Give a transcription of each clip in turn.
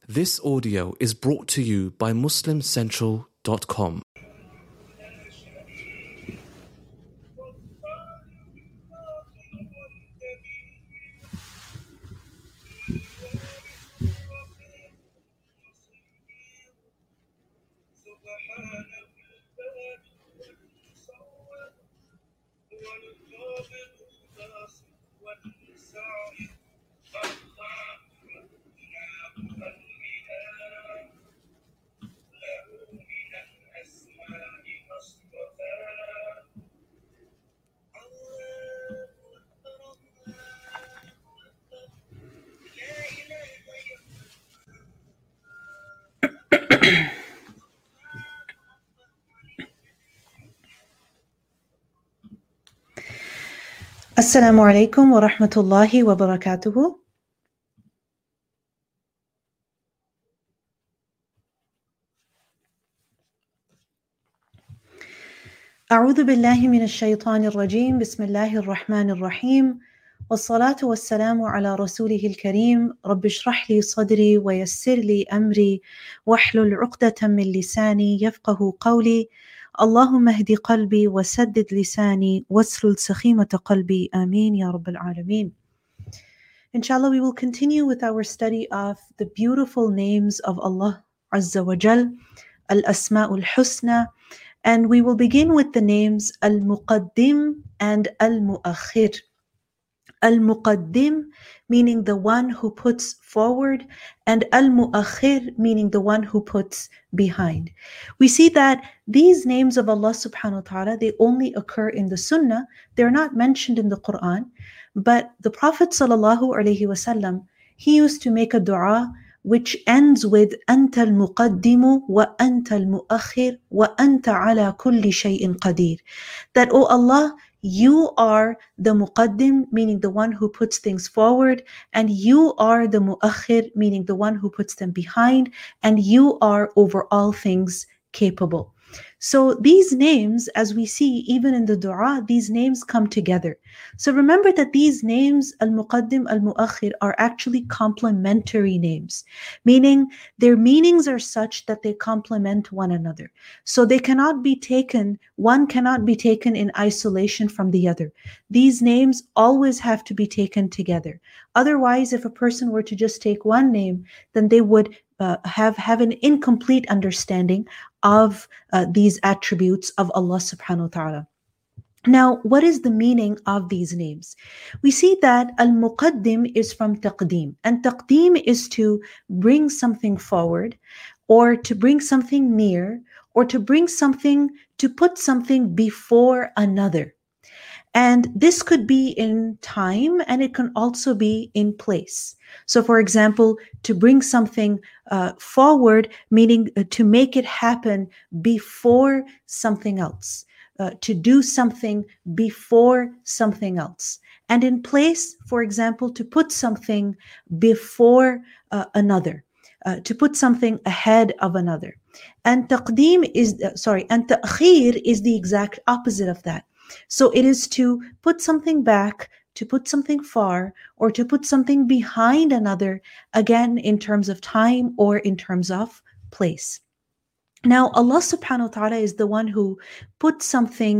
This audio is brought to you by MuslimCentral.com. Assalamu alaikum wa rahmatullahi wa barakatuhu. أعوذ بالله من الشيطان الرجيم بسم الله الرحمن الرحيم والصلاة والسلام على رسوله الكريم رب اشرح لي صدري ويسر لي أمري واحلل عقدة من لساني يفقه قولي اللهم اهد قلبي وسدد لساني واسلل سخيمة قلبي آمين يا رب العالمين. Inshallah, we will continue with our study of the beautiful names of Allah Azza wa Jal, Al-Asma'ul Husna, and we will begin with the names Al-Muqaddim and Al-Mu'akhir. Al-Muqaddim meaning the one who puts forward, and Al-Mu'akhir meaning the one who puts behind. We see that these names of Allah subhanahu wa ta'ala, they only occur in the Sunnah. They're not mentioned in the Quran. But the Prophet sallallahu alaihi wasallam, he used to make a dua which ends with Anta al-Muqaddimu wa Anta al-Mu'akhir wa Anta ala kulli shay'in qadir. That, oh Allah, you are the Muqaddim, meaning the one who puts things forward, and you are the Mu'akhir, meaning the one who puts them behind, and you are over all things capable. So these names, as we see even in the dua, these names come together. So remember that these names, Al-Muqaddim, Al-Mu'akhir, are actually complementary names, meaning their meanings are such that they complement one another. So they cannot be taken, one cannot be taken in isolation from the other. These names always have to be taken together. Otherwise, if a person were to just take one name, then they would have an incomplete understanding of these attributes of Allah subhanahu wa ta'ala. Now, what is the meaning of these names? We see that Al-Muqaddim is from Taqdeem, and Taqdeem is to bring something forward, or to bring something near, or to bring something, to put something before another. And this could be in time, and it can also be in place. So, for example, to bring something forward, meaning to make it happen before something else, to do something before something else. And in place, for example, to put something before another, to put something ahead of another. And taqdeem is, and ta'khir is the exact opposite of that. So it is to put something back, to put something far, or to put something behind another, again in terms of time or in terms of place. Now, Allah subhanahu wa ta'ala is the one who puts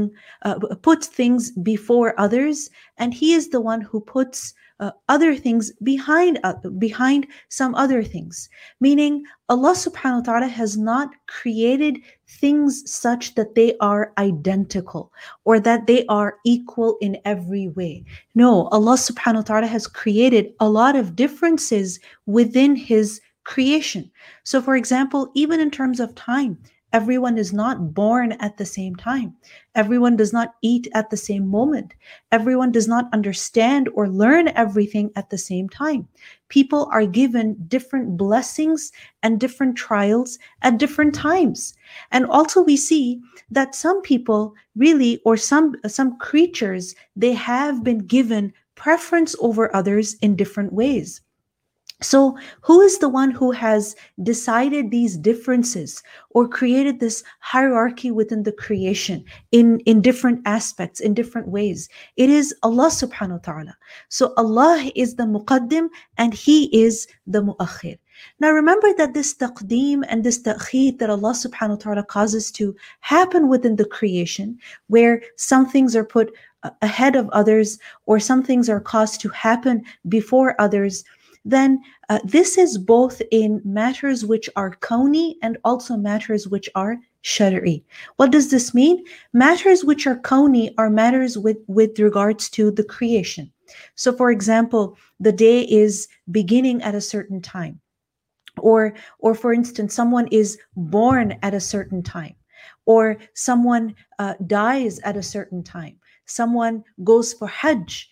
things before others, and He is the one who puts other things behind some other things. Meaning, Allah subhanahu wa ta'ala has not created things such that they are identical or that they are equal in every way. No, Allah subhanahu wa ta'ala has created a lot of differences within His creation. So, for example, even in terms of time, everyone is not born at the same time. Everyone does not eat at the same moment. Everyone does not understand or learn everything at the same time. People are given different blessings and different trials at different times. And also we see that some people really, or some creatures, they have been given preference over others in different ways. So who is the one who has decided these differences or created this hierarchy within the creation in different aspects, in different ways? It is Allah subhanahu wa ta'ala. So Allah is the muqaddim and He is the muakhir. Now remember that this taqdeem and this ta'khir that Allah subhanahu wa ta'ala causes to happen within the creation, where some things are put ahead of others or some things are caused to happen before others, then this is both in matters which are kawni and also matters which are shari'i. What does this mean? Matters which are kawni are matters with regards to the creation. So for example, the day is beginning at a certain time. Or for instance, someone is born at a certain time, or someone dies at a certain time. Someone goes for Hajj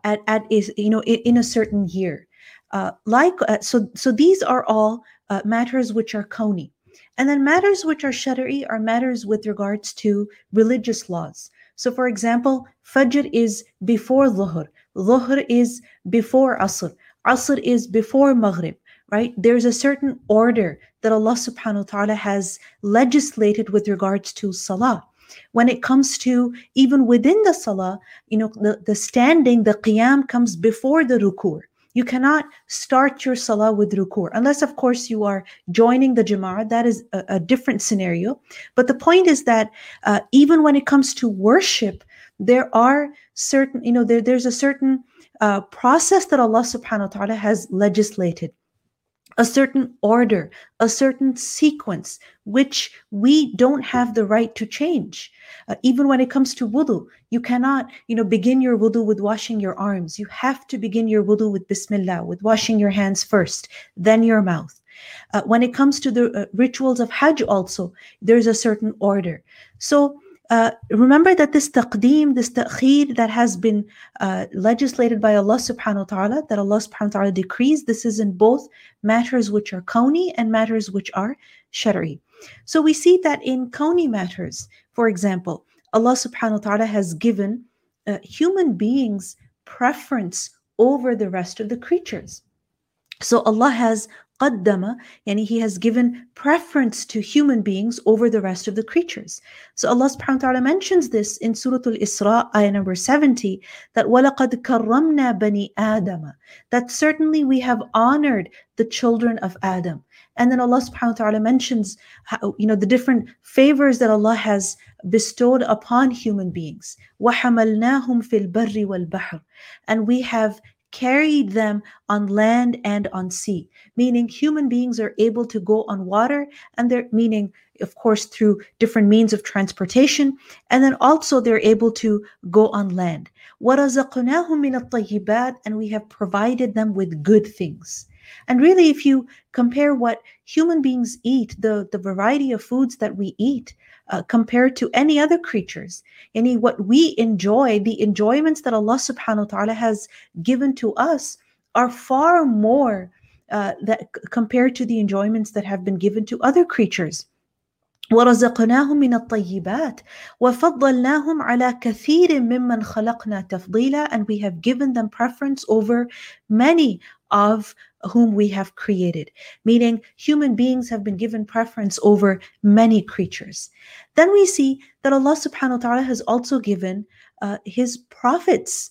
in a certain year. So these are all matters which are kawni. And then matters which are shari'i are matters with regards to religious laws. So for example, Fajr is before Dhuhr, Dhuhr is before Asr, Asr is before Maghrib, right? There's a certain order that Allah subhanahu wa ta'ala has legislated with regards to Salah. When it comes to even within the Salah, the standing, the qiyam comes before the ruku'. You cannot start your salah with ruku', unless of course you are joining the jama'ah. That is a different scenario. But the point is that even when it comes to worship, there are certain, there's a certain process that Allah subhanahu wa ta'ala has legislated. A certain order, a certain sequence, which we don't have the right to change. Even when it comes to wudu, you cannot, begin your wudu with washing your arms. You have to begin your wudu with Bismillah, with washing your hands first, then your mouth. When it comes to the rituals of Hajj also, there's a certain order. So remember that this taqdeem, this ta'khir that has been legislated by Allah subhanahu wa ta'ala, that Allah subhanahu wa ta'ala decrees, this is in both matters which are kawni and matters which are shari'i. So we see that in kawni matters, for example, Allah subhanahu wa ta'ala has given human beings preference over the rest of the creatures. So Allah has qaddama, and He has given preference to human beings over the rest of the creatures. So Allah subhanahu wa ta'ala mentions this in Surah Al-Isra, ayah number 70, that وَلَقَدْ كَرَّمْنَا بَنِي آدَمَ, that certainly we have honored the children of Adam. And then Allah subhanahu wa ta'ala mentions the different favors that Allah has bestowed upon human beings. وَحَمَلْنَاهُمْ فِي الْبَرِّ وَالْبَحْرِ, and we have carried them on land and on sea, meaning human beings are able to go on water, and they're meaning, of course, through different means of transportation, and then also they're able to go on land. وَرَزَقْنَاهُمْ مِنَ الطَّيِّبَاتِ, and we have provided them with good things. And really, if you compare what human beings eat, the variety of foods that we eat, compared to any other creatures, what we enjoy, the enjoyments that Allah subhanahu wa ta'ala has given to us are far more that compared to the enjoyments that have been given to other creatures. وَرَزَقْنَاهُمْ مِنَ الطَّيِّبَاتِ وَفَضَّلْنَاهُمْ عَلَى كَثِيرٍ مِّمَّنْ خَلَقْنَا تَفْضِيلًا, and we have given them preference over many of whom we have created, meaning human beings have been given preference over many creatures. Then we see that Allah subhanahu wa ta'ala has also given His prophets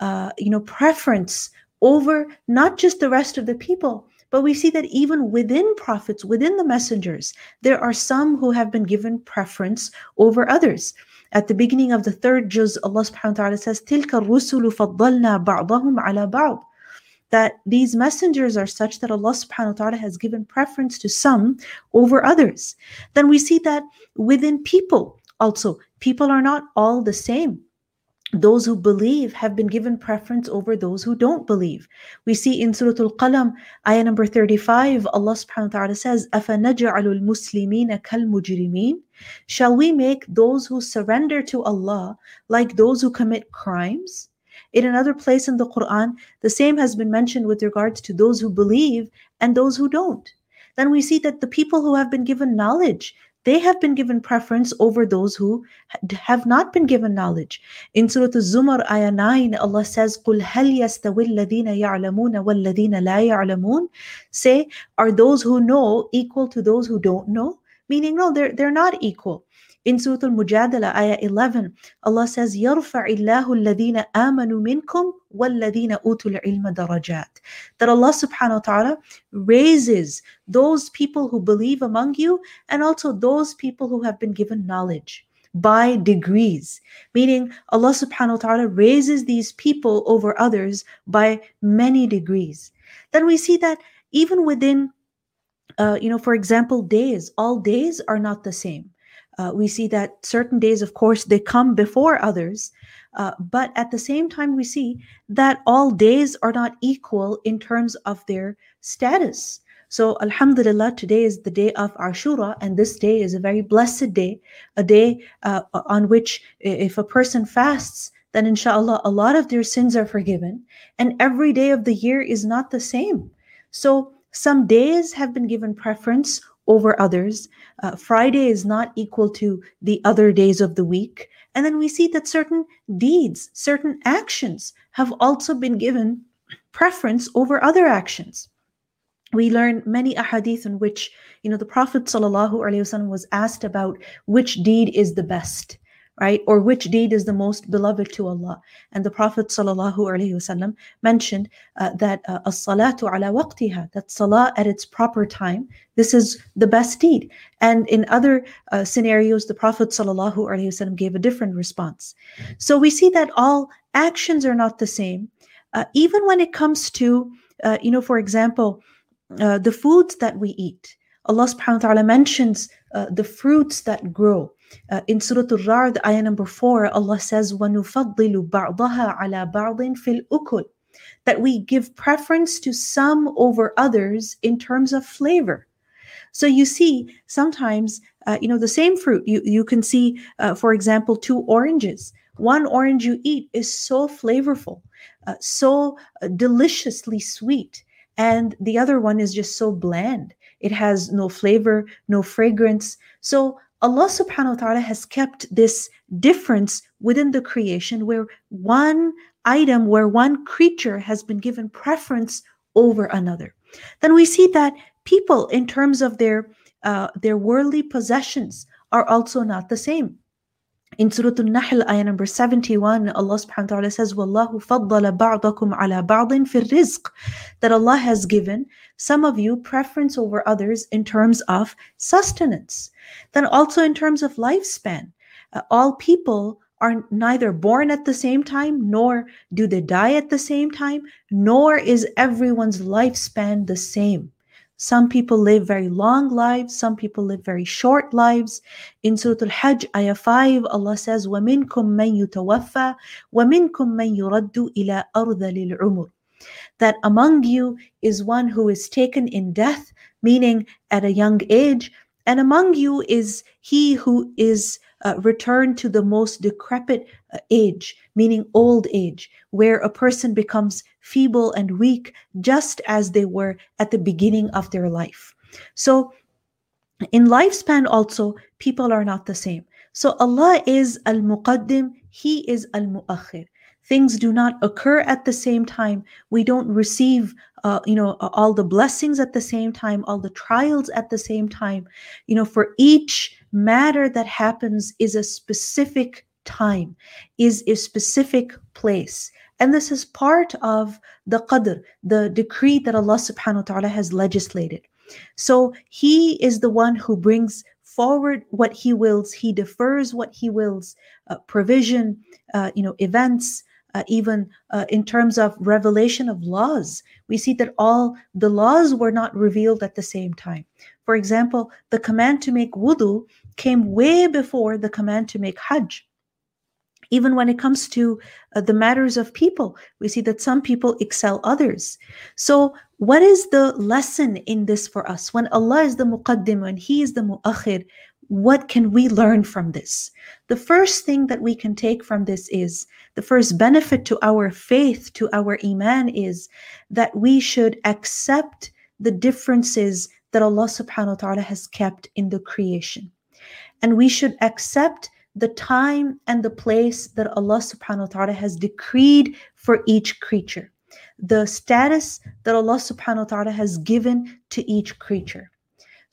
preference over not just the rest of the people, but we see that even within prophets, within the messengers, there are some who have been given preference over others. At the beginning of the third juz, Allah subhanahu wa ta'ala says, تِلْكَ الرُّسُلُ فَضَّلْنَا بَعْضَهُمْ عَلَى بَعْضٍ, that these messengers are such that Allah subhanahu wa ta'ala has given preference to some over others. Then we see that within people also, people are not all the same. Those who believe have been given preference over those who don't believe. We see in Surah Al-Qalam, ayah number 35, Allah subhanahu wa ta'ala says, أَفَنَجْعَلُ الْمُسْلِمِينَ كَالْمُجْرِمِينَ, shall we make those who surrender to Allah like those who commit crimes? In another place in the Quran, the same has been mentioned with regards to those who believe and those who don't. Then we see that the people who have been given knowledge, they have been given preference over those who have not been given knowledge. In Surah Al-Zumar, ayah 9, Allah says, قُلْ هَلْ يَسْتَوِي الَّذِينَ يَعْلَمُونَ وَالَّذِينَ لَا يَعْلَمُونَ, say, are those who know equal to those who don't know? Meaning, no, they're not equal. In Surah Al-Mujadala, ayah 11, Allah says, يَرْفَعِ اللَّهُ الَّذِينَ آمَنُوا مِنْكُمْ وَالَّذِينَ أُوتُوا الْعِلْمَ دَرَجَاتٍ. That Allah subhanahu wa ta'ala raises those people who believe among you and also those people who have been given knowledge by degrees. Meaning Allah subhanahu wa ta'ala raises these people over others by many degrees. Then we see that even within, for example, days, all days are not the same. We see that certain days, of course, they come before others. But at the same time, we see that all days are not equal in terms of their status. So, Alhamdulillah, today is the day of Ashura, and this day is a very blessed day, a day on which if a person fasts, then inshallah, a lot of their sins are forgiven. And every day of the year is not the same. So, some days have been given preference over others. Friday is not equal to the other days of the week. And then we see that certain deeds, certain actions have also been given preference over other actions. We learn many ahadith in which, the Prophet ﷺ was asked about which deed is the best, right? Or which deed is the most beloved to Allah. And the Prophet ﷺ mentioned that as-salatu ala waqtiha, that salah at its proper time, this is the best deed. And in other scenarios, the Prophet ﷺ gave a different response. So we see that all actions are not the same. Even when it comes to, for example, the foods that we eat. Allah subhanahu wa ta'ala mentions the fruits that grow. In Surah Al-Ra'd, ayah number 4, Allah says, وَنُفَضِّلُ بَعْضَهَا عَلَى بَعْضٍ فِي الْأُكُلِ, that we give preference to some over others in terms of flavor. So you see, sometimes, the same fruit, you can see, for example, 2 oranges. One orange you eat is so flavorful, so deliciously sweet, and the other one is just so bland. It has no flavor, no fragrance. So Allah subhanahu wa ta'ala has kept this difference within the creation where one item, where one creature has been given preference over another. Then we see that people, in terms of their worldly possessions, are also not the same. In Surah Al-Nahl, ayah number 71, Allah subhanahu wa ta'ala says, وَاللَّهُ فَضَّلَ بَعْضَكُمْ عَلَى بَعْضٍ فِي الرِّزْقِ, that Allah has given some of you preference over others in terms of sustenance. Then also in terms of lifespan, all people are neither born at the same time, nor do they die at the same time, nor is everyone's lifespan the same. Some people live very long lives, some people live very short lives. In Surah Al-Hajj, ayah 5, Allah says, وَمِنْكُمْ مَنْ يُتَوَفَّى وَمِنْكُمْ مَنْ يُرَدُّ إِلَىٰ أَرْذَلِ الْعُمُرِ, that among you is one who is taken in death, meaning at a young age, and among you is he who is returned to the most decrepit age, meaning old age, where a person becomes feeble and weak just as they were at the beginning of their life. So in lifespan also, people are not the same. So Allah is Al-Muqaddim, He is Al-Mu'akhir. Things do not occur at the same time. We don't receive, all the blessings at the same time, all the trials at the same time. For each matter that happens is a specific time, is a specific place. And this is part of the qadr, the decree that Allah subhanahu wa ta'ala has legislated. So He is the one who brings forward what He wills. He defers what He wills, provision, events, even in terms of revelation of laws. We see that all the laws were not revealed at the same time. For example, the command to make wudu came way before the command to make hajj. Even when it comes to the matters of people, we see that some people excel others. So what is the lesson in this for us? When Allah is the muqaddim and He is the mu'akhir, what can we learn from this? The first thing that we can take from this is, the first benefit to our faith, to our iman, is that we should accept the differences that Allah subhanahu wa ta'ala has kept in the creation. And we should accept the time and the place that Allah subhanahu wa ta'ala has decreed for each creature, the status that Allah subhanahu wa ta'ala has given to each creature.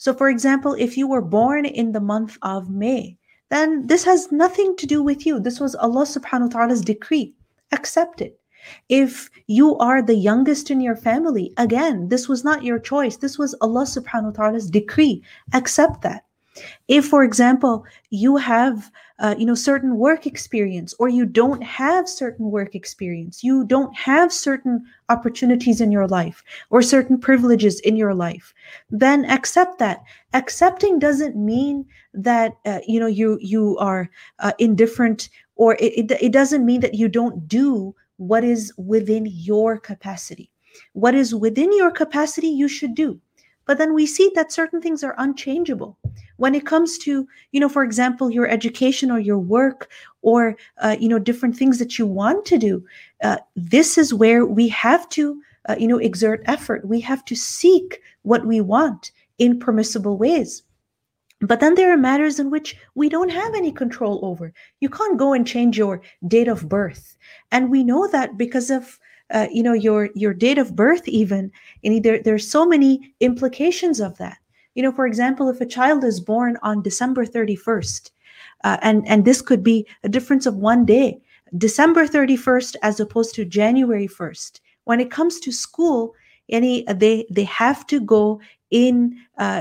So, for example, if you were born in the month of May, then this has nothing to do with you. This was Allah subhanahu wa ta'ala's decree. Accept it. If you are the youngest in your family, again, this was not your choice. This was Allah subhanahu wa ta'ala's decree. Accept that. If, for example, you have certain work experience, or you don't have certain work experience, you don't have certain opportunities in your life or certain privileges in your life, then accept that. Accepting doesn't mean that you are indifferent, or it doesn't mean that you don't do what is within your capacity. What is within your capacity, you should do. But then we see that certain things are unchangeable. When it comes to, for example, your education or your work, or, different things that you want to do, this is where we have to, exert effort. We have to seek what we want in permissible ways. But then there are matters in which we don't have any control over. You can't go and change your date of birth. And we know that because of your date of birth, even, and there's so many implications of that. For example, if a child is born on December 31st, and this could be a difference of one day, December 31st as opposed to January 1st. When it comes to school, they have to go in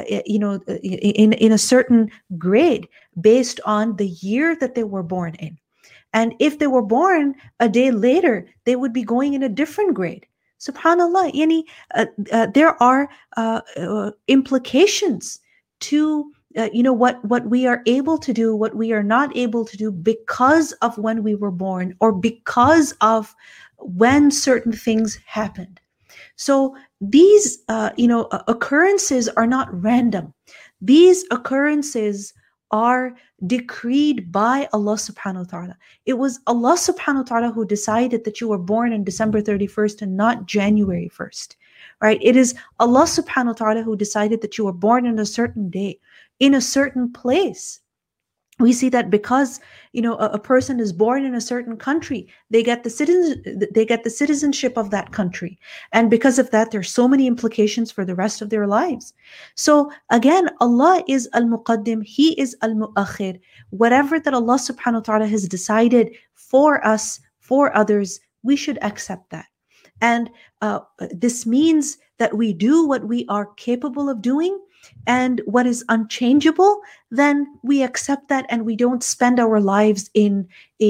a certain grade based on the year that they were born in. And if they were born a day later, they would be going in a different grade. Subhanallah, there are implications to what we are able to do, what we are not able to do, because of when we were born, or because of when certain things happened. So these occurrences are not random. These occurrences are decreed by Allah subhanahu wa ta'ala. It was Allah subhanahu wa ta'ala who decided that you were born on December 31st and not January 1st, right? It is Allah subhanahu wa ta'ala who decided that you were born on a certain day, in a certain place. We see that because a person is born in a certain country, they get the citizenship of that country, and because of that, there's so many implications for the rest of their lives. So again, Allah is al-Muqaddim, He is al-Mu'akhir. Whatever that Allah subhanahu wa ta'ala has decided for us, for others, we should accept that. And this means that we do what we are capable of doing, and what is unchangeable, then we accept that, and we don't spend our lives in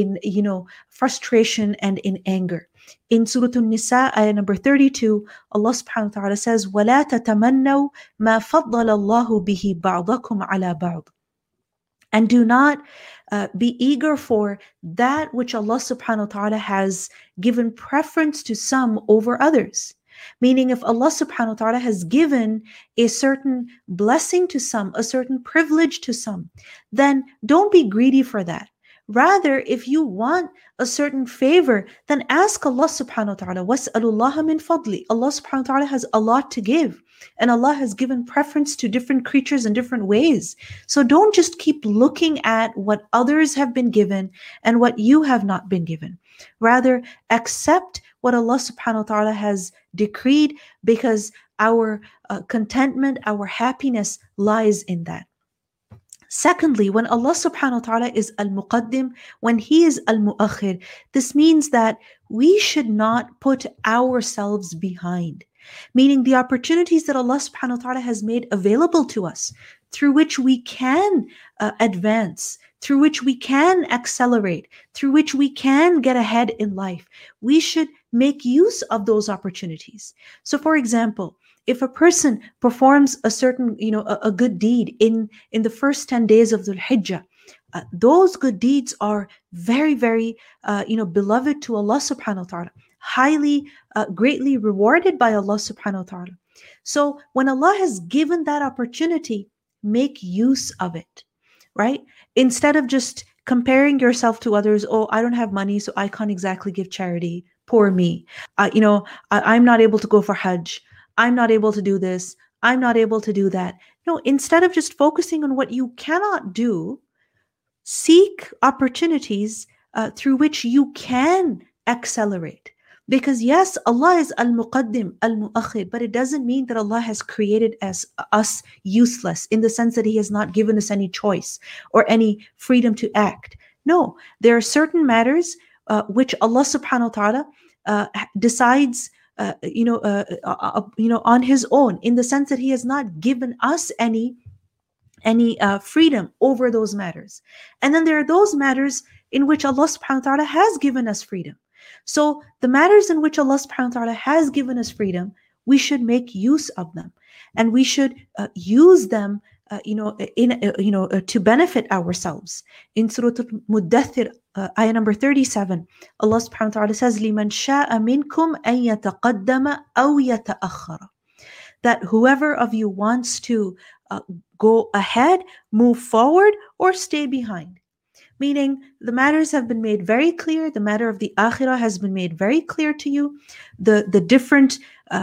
frustration and in anger. In Surah An-Nisa, ayah number 32, Allah subhanahu wa ta'ala says, وَلَا تَتَمَنَّوْا مَا فَضَّلَ اللَّهُ بِهِ بَعْضَكُمْ عَلَى بَعْضٍ. And do not be eager for that which Allah subhanahu wa ta'ala has given preference to some over others. Meaning, if Allah subhanahu wa ta'ala has given a certain blessing to some, a certain privilege to some, then don't be greedy for that. Rather, if you want a certain favor, then ask Allah subhanahu wa ta'ala. وَاسْأَلُ اللَّهَ مِنْ فَضْلِ. Allah subhanahu wa ta'ala has a lot to give. And Allah has given preference to different creatures in different ways. So don't just keep looking at what others have been given and what you have not been given. Rather, accept what Allah subhanahu wa ta'ala has decreed, because our contentment, our happiness lies in that. Secondly, when Allah subhanahu wa ta'ala is al-Muqaddim, when He is al-Mu'akhir, this means that we should not put ourselves behind. Meaning the opportunities that Allah subhanahu wa ta'ala has made available to us, through which we can advance, through which we can accelerate, through which we can get ahead in life, we should make use of those opportunities. So for example, if a person performs a certain, a good deed in the first 10 days of Dhul Hijjah, those good deeds are very, very, beloved to Allah subhanahu wa ta'ala, highly, greatly rewarded by Allah subhanahu wa ta'ala. So when Allah has given that opportunity, make use of it, right? Instead of just comparing yourself to others, oh, I don't have money, so I can't exactly give charity. Poor me. I'm not able to go for Hajj. I'm not able to do this. I'm not able to do that. No, instead of just focusing on what you cannot do, seek opportunities through which you can accelerate. Because yes, Allah is Al-Muqaddim, Al-Mu'akhir, but it doesn't mean that Allah has created us useless in the sense that He has not given us any choice or any freedom to act. No, there are certain matters which Allah subhanahu wa ta'ala decides on His own, in the sense that He has not given us any freedom over those matters. And then there are those matters in which Allah subhanahu wa ta'ala has given us freedom. So the matters in which Allah subhanahu wa ta'ala has given us freedom, we should make use of them, and we should use them to benefit ourselves. In Surah Al-Muddathir, ayah number 37, Allah subhanahu wa ta'ala says, لِمَنْ شَاءَ مِنْكُمْ أَن يَتَقَدَّمَ أَوْ يَتَأَخَّرَ. That whoever of you wants to go ahead, move forward, or stay behind. Meaning, the matters have been made very clear. The matter of the akhirah has been made very clear to you. The different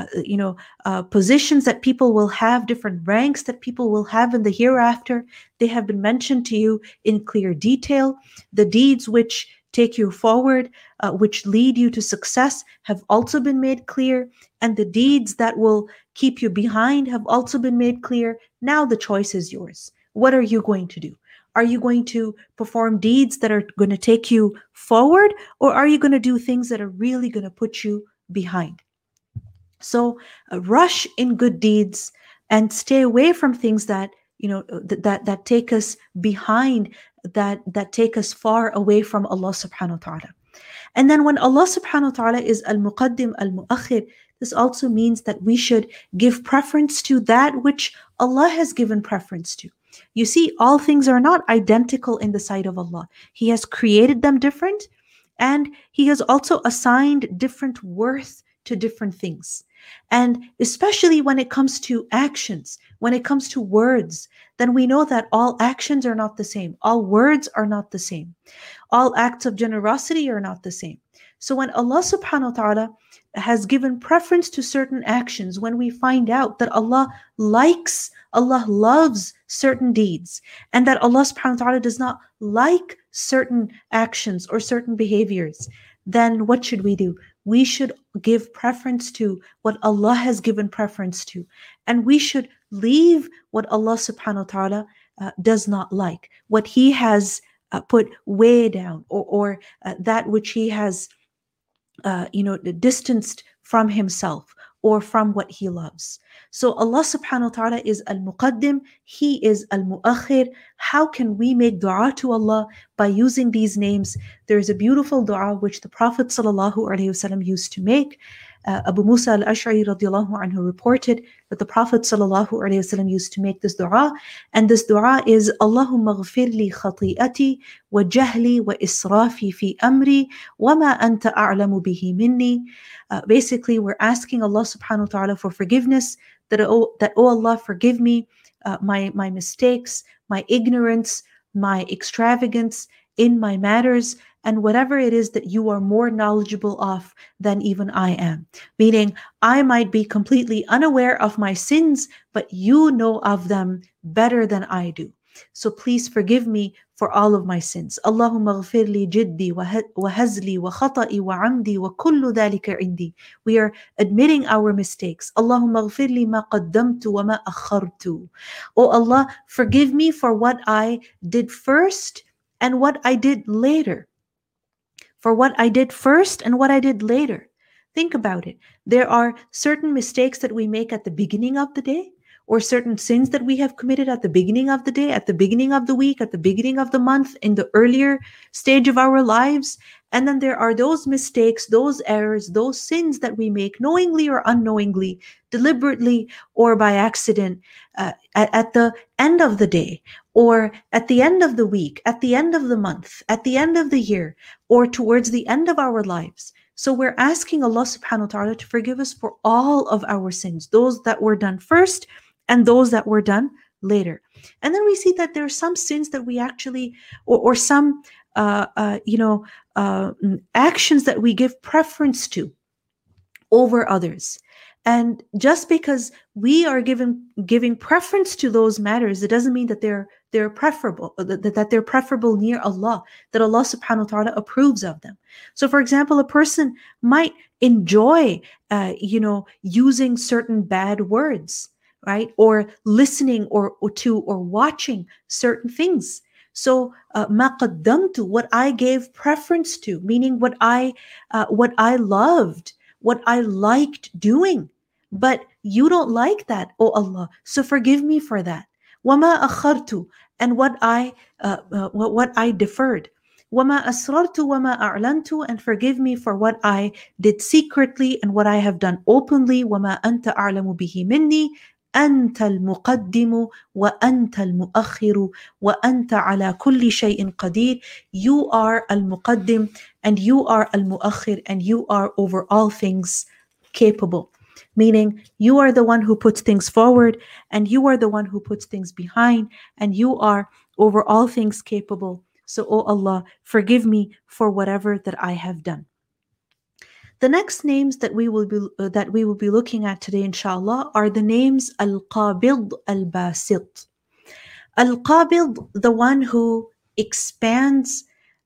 positions that people will have, different ranks that people will have in the hereafter, they have been mentioned to you in clear detail. The deeds which take you forward, which lead you to success, have also been made clear. And the deeds that will keep you behind have also been made clear. Now the choice is yours. What are you going to do? Are you going to perform deeds that are going to take you forward, or are you going to do things that are really going to put you behind? So rush in good deeds and stay away from things that that take us behind, that take us far away from Allah subhanahu wa ta'ala. And then when Allah subhanahu wa ta'ala is Al-Muqaddim, Al-Mu'akhir, this also means that we should give preference to that which Allah has given preference to. You see, all things are not identical in the sight of Allah. He has created them different, and He has also assigned different worth to different things. And especially when it comes to actions, when it comes to words, then we know that all actions are not the same. All words are not the same. All acts of generosity are not the same. So when Allah subhanahu wa ta'ala has given preference to certain actions, when we find out that Allah loves certain deeds, and that Allah subhanahu wa ta'ala does not like certain actions or certain behaviors, then what should we do? We should give preference to what Allah has given preference to. And we should leave what Allah subhanahu wa ta'ala does not like, what He has put way down, or that which He has distanced from Himself or from what He loves. So Allah subhanahu wa ta'ala is Al-Muqaddim, He is Al-Mu'akhir. How can we make dua to Allah by using these names? There is a beautiful dua which the Prophet sallallahu alaihi wasallam used to make. Abu Musa al-Ash'ari radiallahu anhu reported that the Prophet sallallahu alaihi wasallam used to make this dua, and this dua is Allahumma ghfir li khati'ati wa jahli wa israfi fi amri wa ma anta a'lamu bihi minni. Basically, we're asking Allah subhanahu wa ta'ala for forgiveness, that oh Allah, forgive me my mistakes, my ignorance, my extravagance in my matters, and whatever it is that you are more knowledgeable of than even I am. Meaning, I might be completely unaware of my sins, but you know of them better than I do. So please forgive me for all of my sins. Allahumma ghfir li jiddi wa hazli wa khata'i wa amdi wa kullu dhalika indi. We are admitting our mistakes. Allahumma ghfir li ma qaddamtu wa ma akhartu. Oh Allah, forgive me for what I did first and what I did later. For what I did first and what I did later. Think about it. There are certain mistakes that we make at the beginning of the day, or certain sins that we have committed at the beginning of the day, at the beginning of the week, at the beginning of the month, in the earlier stage of our lives. And then there are those mistakes, those errors, those sins that we make knowingly or unknowingly, deliberately or by accident, at the end of the day, or at the end of the week, at the end of the month, at the end of the year, or towards the end of our lives. So we're asking Allah subhanahu wa ta'ala to forgive us for all of our sins, those that were done first and those that were done later. And then we see that there are some sins that we actually, or some actions that we give preference to over others. And just because we are giving preference to those matters, it doesn't mean that they're preferable, that they're preferable near Allah, that Allah subhanahu wa ta'ala approves of them. So for example, a person might enjoy using certain bad words, right? Or listening or watching certain things. So ma qaddamtu, what I gave preference to, meaning what I loved, what I liked doing. But you don't like that, oh Allah. So forgive me for that. وَمَا أَخَّرْتُ, and what I deferred. وَمَا أَسْرَرْتُ وَمَا أَعْلَنْتُ, and forgive me for what I did secretly and what I have done openly. وَمَا أَنْتَ أَعْلَمُ بِهِ مِنِّي أنت المقدم وأنت المؤخر وأنت على كل شيء قدير. You are al-muqaddim and you are al-muakhir, and you are over all things capable. Meaning you are the one who puts things forward, and you are the one who puts things behind, and you are over all things capable. So, O Allah, forgive me for whatever that I have done. The next names that we will be looking at today, inshallah, are the names Al-Qabid, Al-Basit. Al-Qabid, the one who expands,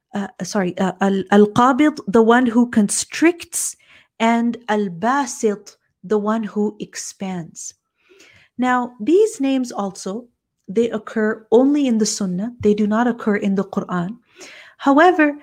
Al-Qabid, the one who constricts, and Al-Basit, the one who expands. Now, these names also, they occur only in the Sunnah. They do not occur in the Quran. However,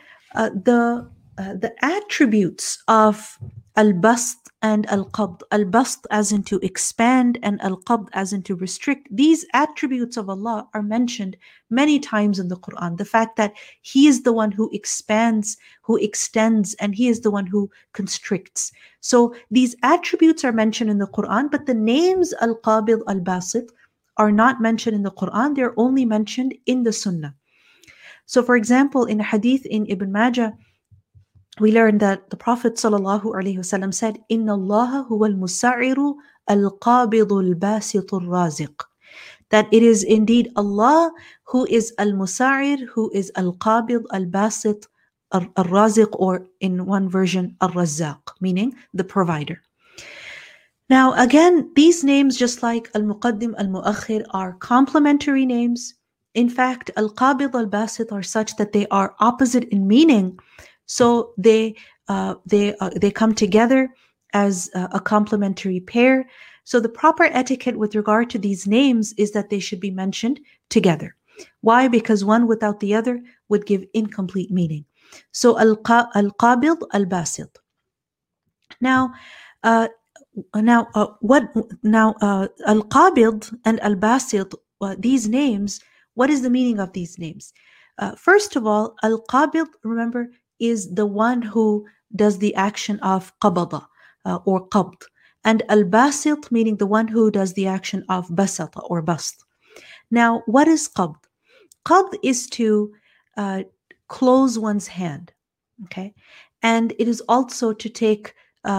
the attributes of al-bast and al-qabd, al-bast as in to expand and al-qabd as in to restrict, these attributes of Allah are mentioned many times in the Quran. The fact that He is the one who expands, who extends, and He is the one who constricts. So these attributes are mentioned in the Quran, but the names al-qabid, al-basit are not mentioned in the Quran. They're only mentioned in the Sunnah. So for example, in a hadith in Ibn Majah, we learn that the Prophet ﷺ said, Inna Allah huwa al-musa'iru al-qabidu al-basitu al-raziq. That it is indeed Allah who is al-musa'ir, who is al-qabid, al-basit, al-raziq, or in one version, al-razzaq, meaning the provider. Now again, these names, just like al-muqaddim, al-mu'akhir, are complementary names. In fact, al-qabid, al-basit are such that they are opposite in meaning. So they come together as a complementary pair. So the proper etiquette with regard to these names is that they should be mentioned together. Why? Because one without the other would give incomplete meaning. So al-qabid, al-basit. Now al-qabid and al-basit, these names, what is the meaning of these names? First of all, al-qabid, remember, is the one who does the action of qabada or qabd. And al-basit, meaning the one who does the action of basata or bast. Now, what is qabd? Qabd is to close one's hand, okay? And it is also to take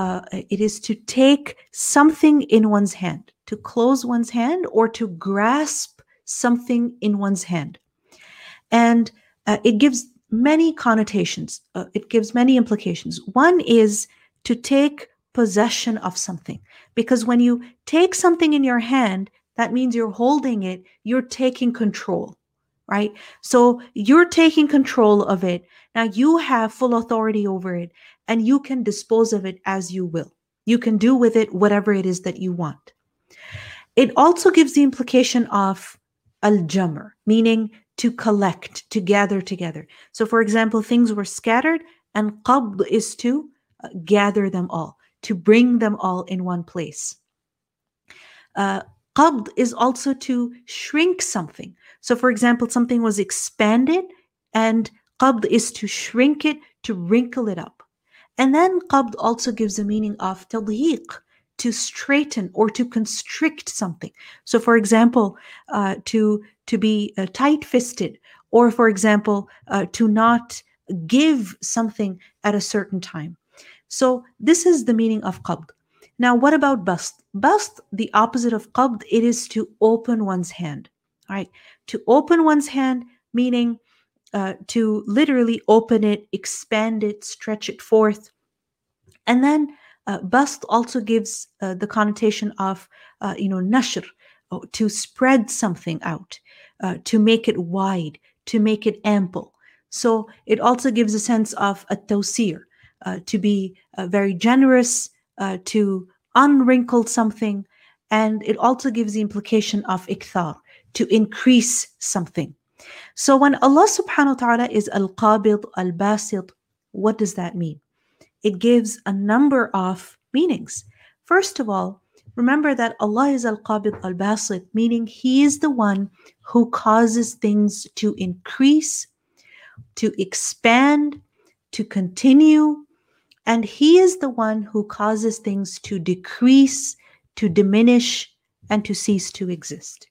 something in one's hand, to close one's hand or to grasp something in one's hand. And it gives many connotations. It gives many implications. One is to take possession of something, because when you take something in your hand, that means you're holding it, you're taking control, right? So you're taking control of it. Now you have full authority over it, and you can dispose of it as you will. You can do with it whatever it is that you want. It also gives the implication of al-jamr, meaning to collect, to gather together. So for example, things were scattered, and qabd is to gather them all, to bring them all in one place. Qabd is also to shrink something. So for example, something was expanded, and qabd is to shrink it, to wrinkle it up. And then qabd also gives a meaning of tadhiq, to straighten or to constrict something. So for example, to be tight-fisted, or for example, to not give something at a certain time. So this is the meaning of qabd. Now, what about bast? Bast, the opposite of qabd, it is to open one's hand. All right, to open one's hand, meaning to literally open it, expand it, stretch it forth. And then Bast also gives the connotation of, nashr, to spread something out, to make it wide, to make it ample. So it also gives a sense of a tawsir, to be very generous, to unwrinkle something. And it also gives the implication of ikthar, to increase something. So when Allah subhanahu wa ta'ala is al-qabid, al-basit, what does that mean? It gives a number of meanings. First of all, remember that Allah is al-qabid, al-basit, meaning He is the one who causes things to increase, to expand, to continue, and He is the one who causes things to decrease, to diminish, and to cease to exist.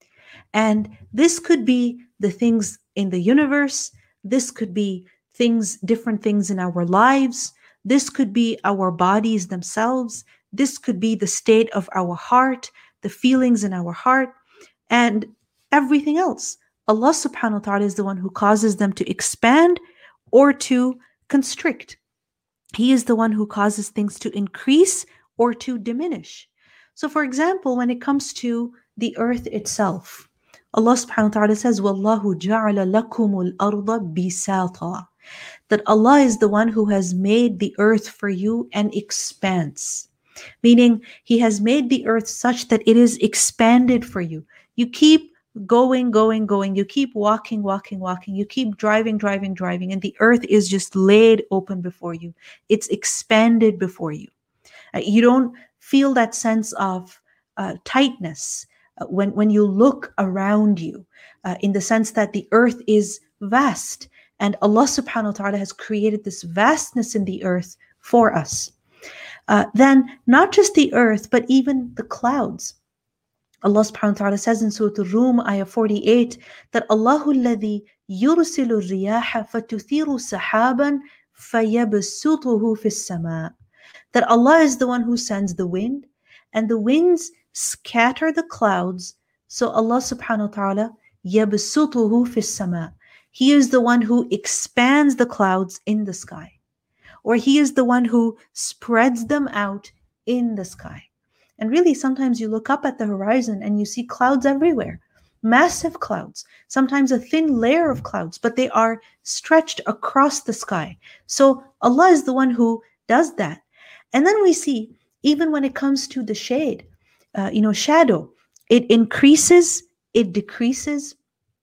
And this could be the things in the universe. This could be different things in our lives. This could be our bodies themselves. This could be the state of our heart, the feelings in our heart, and everything else. Allah subhanahu wa ta'ala is the one who causes them to expand or to constrict. He is the one who causes things to increase or to diminish. So for example, when it comes to the earth itself, Allah subhanahu wa ta'ala says, وَاللَّهُ جَعَلَ لَكُمُ الْأَرْضَ بِسَاطًا, that Allah is the one who has made the earth for you an expanse. Meaning, He has made the earth such that it is expanded for you. You keep going. You keep walking. You keep driving. And the earth is just laid open before you. It's expanded before you. You don't feel that sense of tightness when you look around you, in the sense that the earth is vast. And Allah subhanahu wa ta'ala has created this vastness in the earth for us. Then not just the earth, but even the clouds. Allah subhanahu wa ta'ala says in Surah Al-Rum, ayah 48, that Allahu alladhi yursilu riyaha fatuthiru sahaban fayabsutuhu fis sama. That Allah is the one who sends the wind, and the winds scatter the clouds. So Allah subhanahu wa ta'ala yabsutuhu fis sama. He is the one who expands the clouds in the sky, or He is the one who spreads them out in the sky. And really, sometimes you look up at the horizon and you see clouds everywhere, massive clouds, sometimes a thin layer of clouds, but they are stretched across the sky. So Allah is the one who does that. And then we see, even when it comes to the shade, shadow, it increases, it decreases.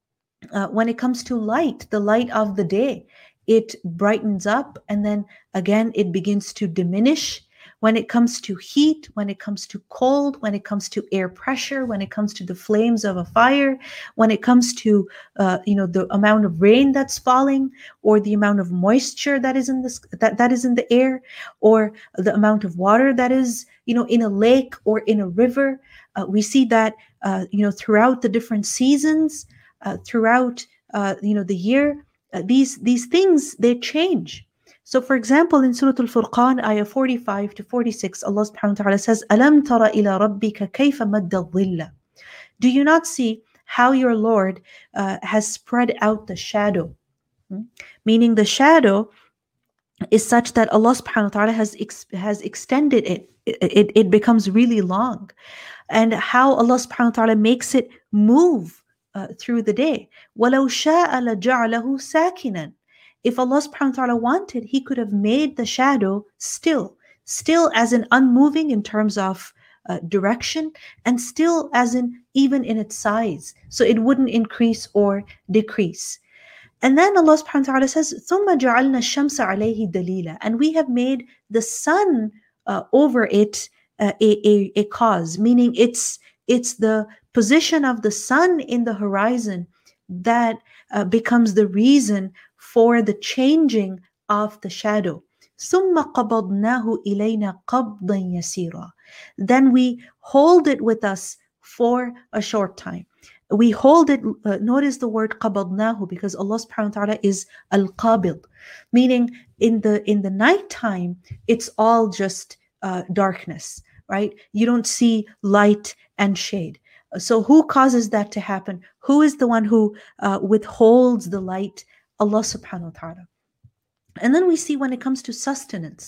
When it comes to light, the light of the day, it brightens up and then again it begins to diminish. When it comes to heat, when it comes to cold, when it comes to air pressure, when it comes to the flames of a fire, when it comes to the amount of rain that's falling, or the amount of moisture that is in the air, or the amount of water that is in a lake or in a river, we see that throughout the different seasons, throughout the year, these things, they change. So for example, in Surah Al-Furqan, ayah 45 to 46, Allah subhanahu wa ta'ala says, أَلَمْ تَرَ إِلَىٰ رَبِّكَ كَيْفَ مَدَّ الظِّلَّ. Do you not see how your Lord has spread out the shadow? Meaning the shadow is such that Allah subhanahu wa ta'ala has extended it. It becomes really long. And how Allah subhanahu wa ta'ala makes it move through the day. وَلَوْ شَاءَ لَجَعَلَهُ سَاكِنًا. If Allah subhanahu wa ta'ala wanted, He could have made the shadow still as in unmoving in terms of direction, and still as in even in its size. So it wouldn't increase or decrease. And then Allah subhanahu wa ta'ala says, ثُمَّ جَعَلْنَا الشَّمْسَ عَلَيْهِ دَلِيلًا. And we have made the sun over it a cause, meaning it's the position of the sun in the horizon that becomes the reason for the changing of the shadow. ثُمَّ قَبَضْنَاهُ إِلَيْنَا قَبْضًا يَسِيرًا. Then we hold it with us for a short time. We hold it, notice the word قَبَضْنَاهُ, because Allah subhanahu wa ta'ala is al-qabid, meaning in the nighttime, it's all just darkness, right? You don't see light and shade. So who causes that to happen? Who is the one who withholds the light? Allah subhanahu wa ta'ala. And then we see when it comes to sustenance,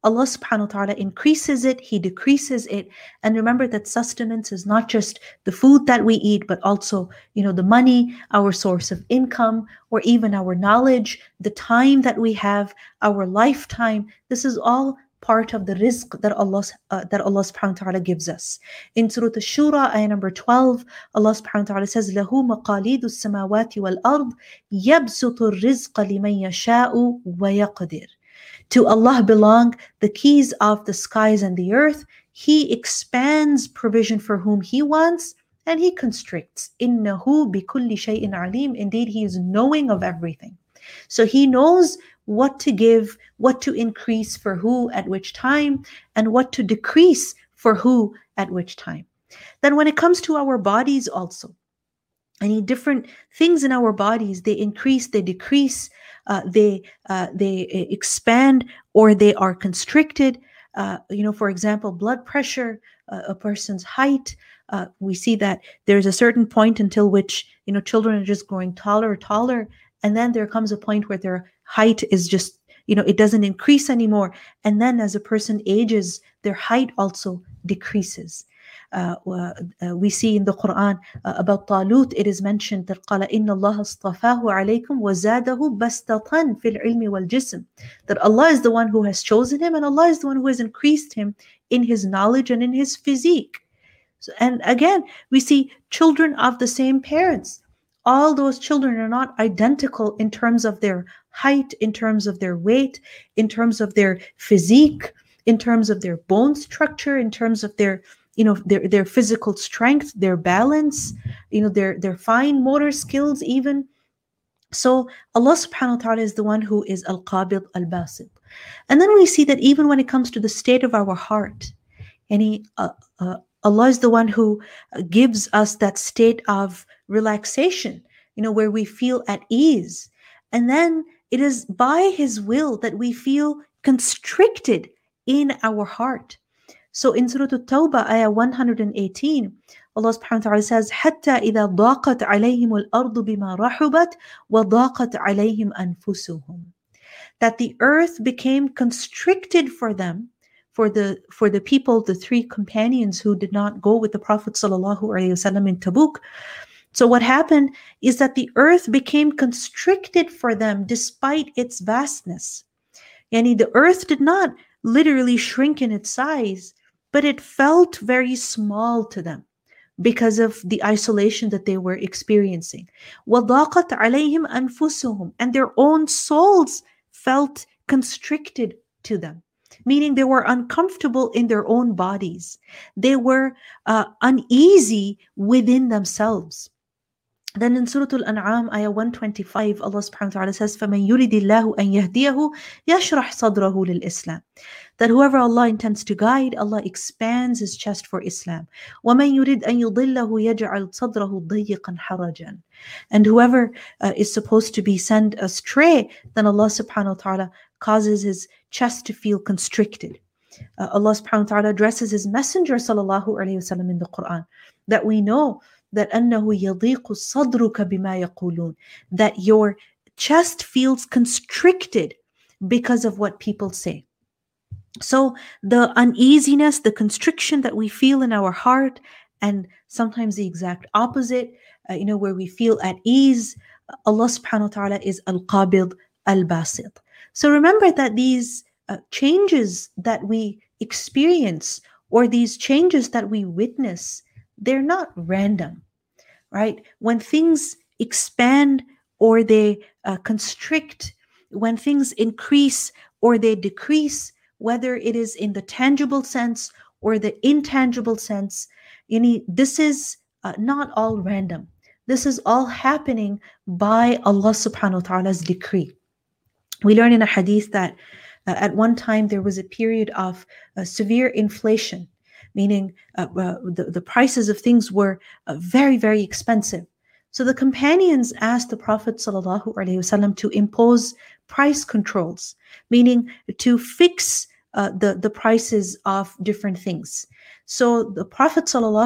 Allah subhanahu wa ta'ala increases it, He decreases it. And remember that sustenance is not just the food that we eat, but also, the money, our source of income, or even our knowledge, the time that we have, our lifetime. This is all part of the rizq that Allah subhanahu wa ta'ala gives us. In Surah Ash-Shura, ayah number 12, Allah subhanahu wa ta'ala says, لَهُ مَقَالِيدُ السَّمَاوَاتِ وَالْأَرْضِ يَبْسُطُ الرِّزْقَ لِمَنْ يَشَاءُ وَيَقْدِرُ. To Allah belong the keys of the skies and the earth. He expands provision for whom He wants, and He constricts. إِنَّهُ بِكُلِّ شَيْءٍ عَلِيمٍ. Indeed, He is knowing of everything. So He knows what to give, what to increase for who at which time, and what to decrease for who at which time. Then when it comes to our bodies also, any different things in our bodies, they increase, they decrease, they expand, or they are constricted. For example, blood pressure, a person's height. We see that there's a certain point until which children are just growing taller, and then there comes a point where their height is just it doesn't increase anymore. And then as a person ages, their height also decreases. We see in the Quran about Talut, it is mentioned that قال إن الله اصطفاه عليكم وزاده بسطة في العلم والجسم, that Allah is the one who has chosen him, and Allah is the one who has increased him in his knowledge and in his physique. And again, we see children of the same parents. All those children are not identical in terms of their height, in terms of their weight, in terms of their physique, in terms of their bone structure, in terms of their their physical strength, their balance, their fine motor skills even. So Allah subhanahu wa ta'ala is the one who is al-Qabid al-Basit. And then we see that even when it comes to the state of our heart, Allah is the one who gives us that state of relaxation, where we feel at ease. And then it is by His will that we feel constricted in our heart. So in Surah At-Tawbah, ayah 118, Allah subhanahu wa ta'ala says, حَتَّى إِذَا ضَاقَتْ عَلَيْهِمُ الْأَرْضُ بِمَا رَحُبَتْ وَضَاقَتْ عَلَيْهِمْ أَنفُسُهُم. That the earth became constricted for them, for the people, the three companions who did not go with the Prophet sallallahu alaihi wasallam in Tabuk. So what happened is that the earth became constricted for them despite its vastness. Yani the earth did not literally shrink in its size, but it felt very small to them because of the isolation that they were experiencing. وَضَاقَتْ عَلَيْهِمْ أَنفُسُهُم. And their own souls felt constricted to them, meaning they were uncomfortable in their own bodies. They were uneasy within themselves. Then in Surah Al-An'am, ayah 125, Allah subhanahu wa ta'ala says, فَمَنْ يُرِدِ اللَّهُ أَنْ يَهْدِيَهُ يَشْرَحْ صَدْرَهُ لِلْإِسْلَامِ. That whoever Allah intends to guide, Allah expands his chest for Islam. وَمَنْ يُرِدْ أَنْ يُضِلَّهُ يَجْعَلْ صَدْرَهُ ضَيِّقًا حَرَجًا. And whoever is supposed to be sent astray, then Allah subhanahu wa ta'ala causes his chest to feel constricted. Allah subhanahu wa ta'ala addresses His Messenger sallallahu alayhi wasallam in the Quran, that we know that أَنَّهُ يَضِيقُ صَدْرُكَ بِمَا يَقُولُونَ, that your chest feels constricted because of what people say. So the uneasiness, the constriction that we feel in our heart, and sometimes the exact opposite, where we feel at ease, Allah subhanahu wa ta'ala is al-Qabid al-Basit. So remember that these changes that we experience, or these changes that we witness, they're not random, right? When things expand or they constrict, when things increase or they decrease, whether it is in the tangible sense or the intangible sense, this is not all random. This is all happening by Allah subhanahu wa ta'ala's decree. We learn in a hadith that at one time there was a period of severe inflation, meaning the prices of things were very, very expensive. So the companions asked the Prophet ﷺ to impose price controls, meaning to fix the prices of different things. So the Prophet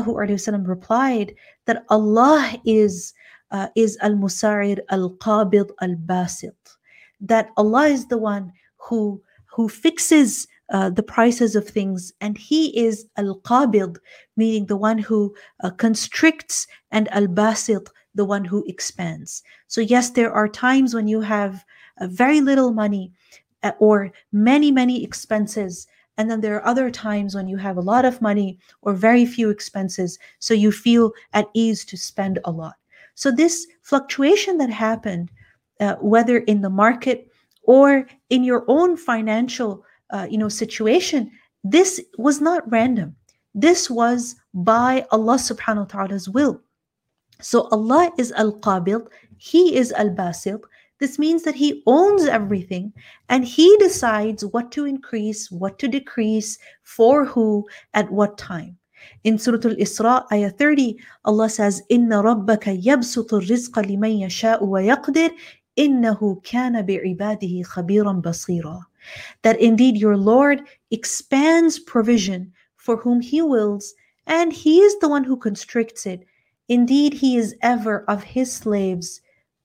ﷺ replied that Allah is al-Musa'ir al-Qabid al-Basit, that Allah is the one who fixes the prices of things. And He is Al-Qabid, meaning the one who constricts, and Al-Basit, the one who expands. So yes, there are times when you have very little money or many, many expenses. And then there are other times when you have a lot of money or very few expenses. So you feel at ease to spend a lot. So this fluctuation that happened, whether in the market or in your own financial situation, this was not random. This was by Allah subhanahu wa ta'ala's will. So Allah is Al-Qabid, He is Al-Basit. This means that He owns everything and He decides what to increase, what to decrease, for who, at what time. In Surah Al-Isra, ayah 30, Allah says, "Inna rabbaka yabsutu rizqa liman yasha'u wa yaqdir, innahu kana bi'ibadihi khabiran basira." That indeed your Lord expands provision for whom He wills, and He is the one who constricts it. Indeed, He is ever of His slaves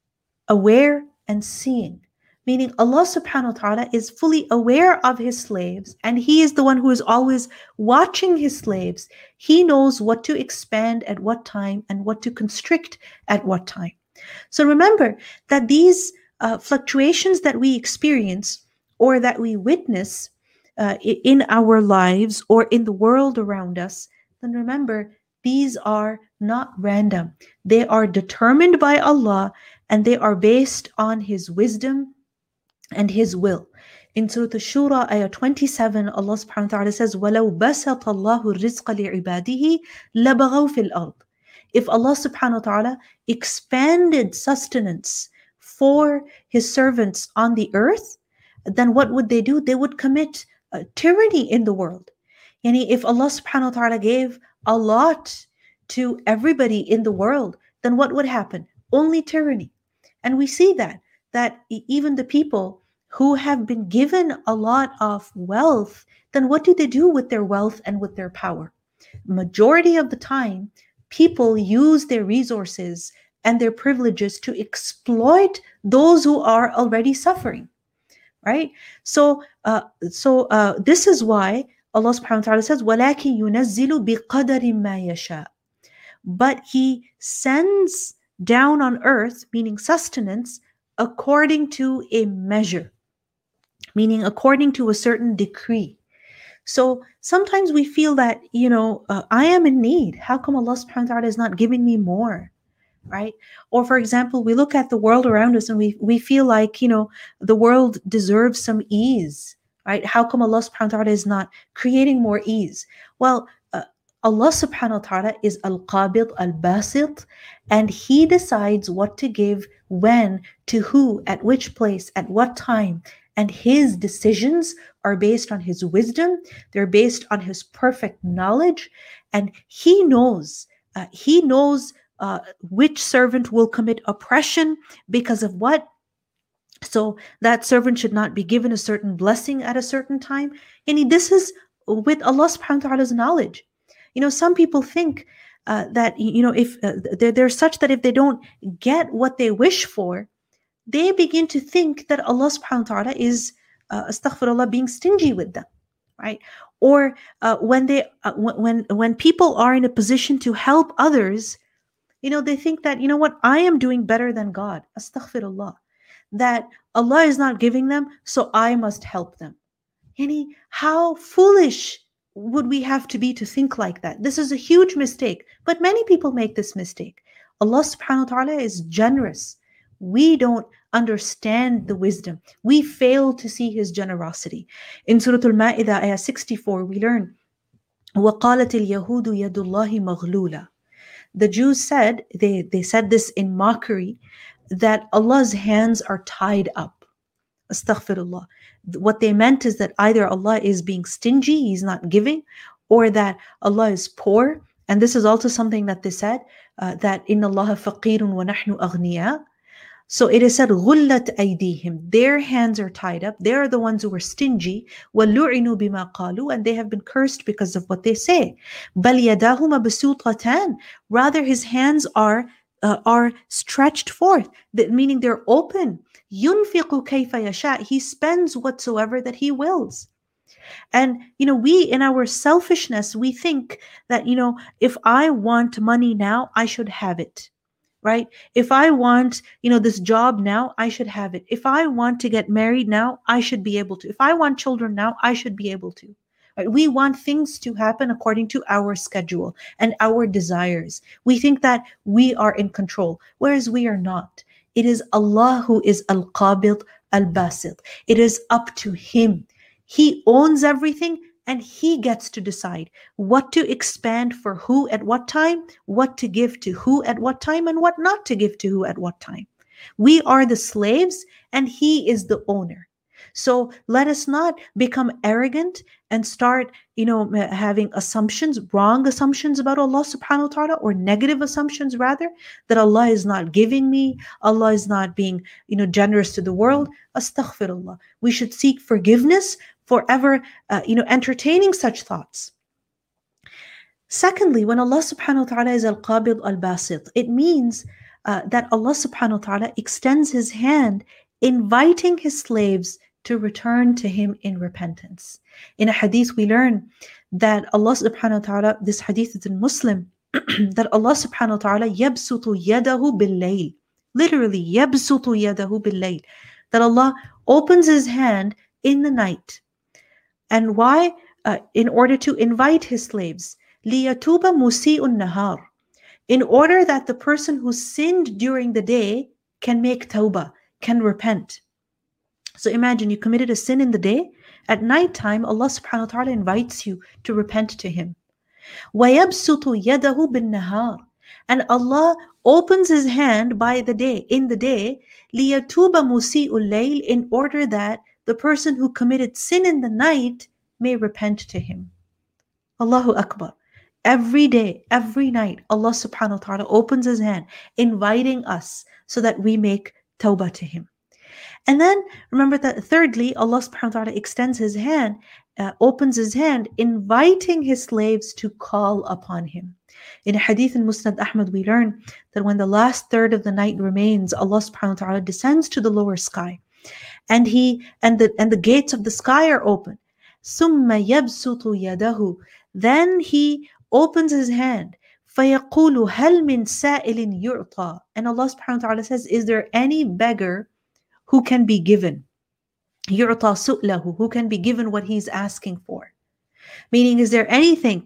aware and seeing. Meaning Allah subhanahu wa ta'ala is fully aware of His slaves, and He is the one who is always watching His slaves. He knows what to expand at what time and what to constrict at what time. So remember that these fluctuations that we experience or that we witness in our lives or in the world around us, then remember, these are not random. They are determined by Allah, and they are based on His wisdom and His will. In Surah Ash-Shura, ayah 27, Allah subhanahu wa ta'ala says, وَلَوْ بَسَطَ اللَّهُ الرِّزْقَ لِعِبَادِهِ لَبَغَوْا فِي الْأَرْضِ. If Allah subhanahu wa ta'ala expanded sustenance for His servants on the earth, then what would they do? They would commit tyranny in the world. Yani if Allah subhanahu wa ta'ala gave a lot to everybody in the world, then what would happen? Only tyranny. And we see that even the people who have been given a lot of wealth, then what do they do with their wealth and with their power? Majority of the time, people use their resources and their privileges to exploit those who are already suffering, right? So this is why Allah subhanahu wa ta'ala says, وَلَكِنْ يُنَزِّلُ بِقَدَرٍ مَا يَشَاءُ. But He sends down on earth, meaning sustenance, according to a measure, meaning according to a certain decree. So sometimes we feel that, I am in need. How come Allah subhanahu wa ta'ala is not giving me more? Right? Or for example, we look at the world around us and we feel like, the world deserves some ease. Right? How come Allah subhanahu wa ta'ala is not creating more ease? Well, Allah subhanahu wa ta'ala is Al-Qabid, Al-Basit, and He decides what to give, when, to who, at which place, at what time. And His decisions are based on His wisdom. They're based on His perfect knowledge. And He knows which servant will commit oppression because of what. So that servant should not be given a certain blessing at a certain time. And this is with Allah subhanahu wa ta'ala's knowledge. Some people think that, if they're such that if they don't get what they wish for, they begin to think that Allah subhanahu wa ta'ala is, astaghfirullah, being stingy with them, right? Or when people are in a position to help others, they think that, what, I am doing better than God, astaghfirullah, that Allah is not giving them, so I must help them. How foolish would we have to be to think like that? This is a huge mistake, but many people make this mistake. Allah subhanahu wa ta'ala is generous. We don't understand the wisdom. We fail to see His generosity. In Surah Al-Ma'idah, ayah 64, we learn, وَقَالَتِ الْيَهُودُ يَدُ اللَّهِ مَغْلُولَةً. The Jews said, they said this in mockery, that Allah's hands are tied up. Astaghfirullah. What they meant is that either Allah is being stingy, He's not giving, or that Allah is poor. And this is also something that they said, that inna Allah faqirun wa nahnu aghniya. So it is said, غُلَّتْ أَيْدِيهِمْ. Their hands are tied up. They are the ones who were stingy. وَلُعِنُوا بِمَا قَالُوا. And they have been cursed because of what they say. بَلْ يَدَاهُ مَبْسُوطَتَانِ. Rather, His hands are stretched forth, meaning they're open. يُنْفِقُ كَيْفَ يَشَاءُ. He spends whatsoever that He wills. And, we, in our selfishness, we think that, if I want money now, I should have it, right? If I want, this job now, I should have it. If I want to get married now, I should be able to. If I want children now, I should be able to. Right? We want things to happen according to our schedule and our desires. We think that we are in control, whereas we are not. It is Allah who is Al-Qabid Al-Basit. It is up to Him. He owns everything, and He gets to decide what to expand for who at what time, what to give to who at what time, and what not to give to who at what time. We are the slaves, and He is the owner. So let us not become arrogant and start, having assumptions, wrong assumptions about Allah subhanahu wa ta'ala, or negative assumptions rather, that Allah is not giving me, Allah is not being, generous to the world. Astaghfirullah. We should seek forgiveness for ever, entertaining such thoughts. Secondly, when Allah subhanahu wa ta'ala is Al-Qabid Al-Basit, it means that Allah subhanahu wa ta'ala extends His hand, inviting His slaves to return to Him in repentance. In a hadith, we learn that Allah subhanahu wa ta'ala, this hadith is in Muslim, that Allah subhanahu wa ta'ala yabsutu yadahu bil-layl. Literally, yabsutu yadahu bil-layl. That Allah opens His hand in the night. And why? In order to invite His slaves. لِيَتُوبَ مُسِيءُ النَّهَارِ. In order that the person who sinned during the day can make tawbah, can repent. So imagine you committed a sin in the day. At nighttime, Allah subhanahu wa ta'ala invites you to repent to Him. وَيَبْسُطُ يَدَهُ بِالنَّهَارِ. And Allah opens His hand in the day, لِيَتُوبَ مُسِيءُ اللَّيْلِ, in order that the person who committed sin in the night may repent to Him. Allahu Akbar. Every day, every night, Allah subhanahu wa ta'ala opens His hand, inviting us so that we make tawbah to Him. And then remember that thirdly, Allah subhanahu wa ta'ala extends His hand, opens His hand, inviting His slaves to call upon Him. In a hadith in Musnad Ahmad, we learn that when the last third of the night remains, Allah subhanahu wa ta'ala descends to the lower sky. And the gates of the sky are open. ثُمَّ يَبْسُطُ يَدَهُ. Then He opens His hand. فَيَقُولُ هَلْ مِنْ سَائِلٍ يُعْطَى. And Allah subhanahu wa ta'ala says, is there any beggar who can be given? يُعْطَى سُؤْلَهُ. Who can be given what he's asking for? Meaning, is there anything,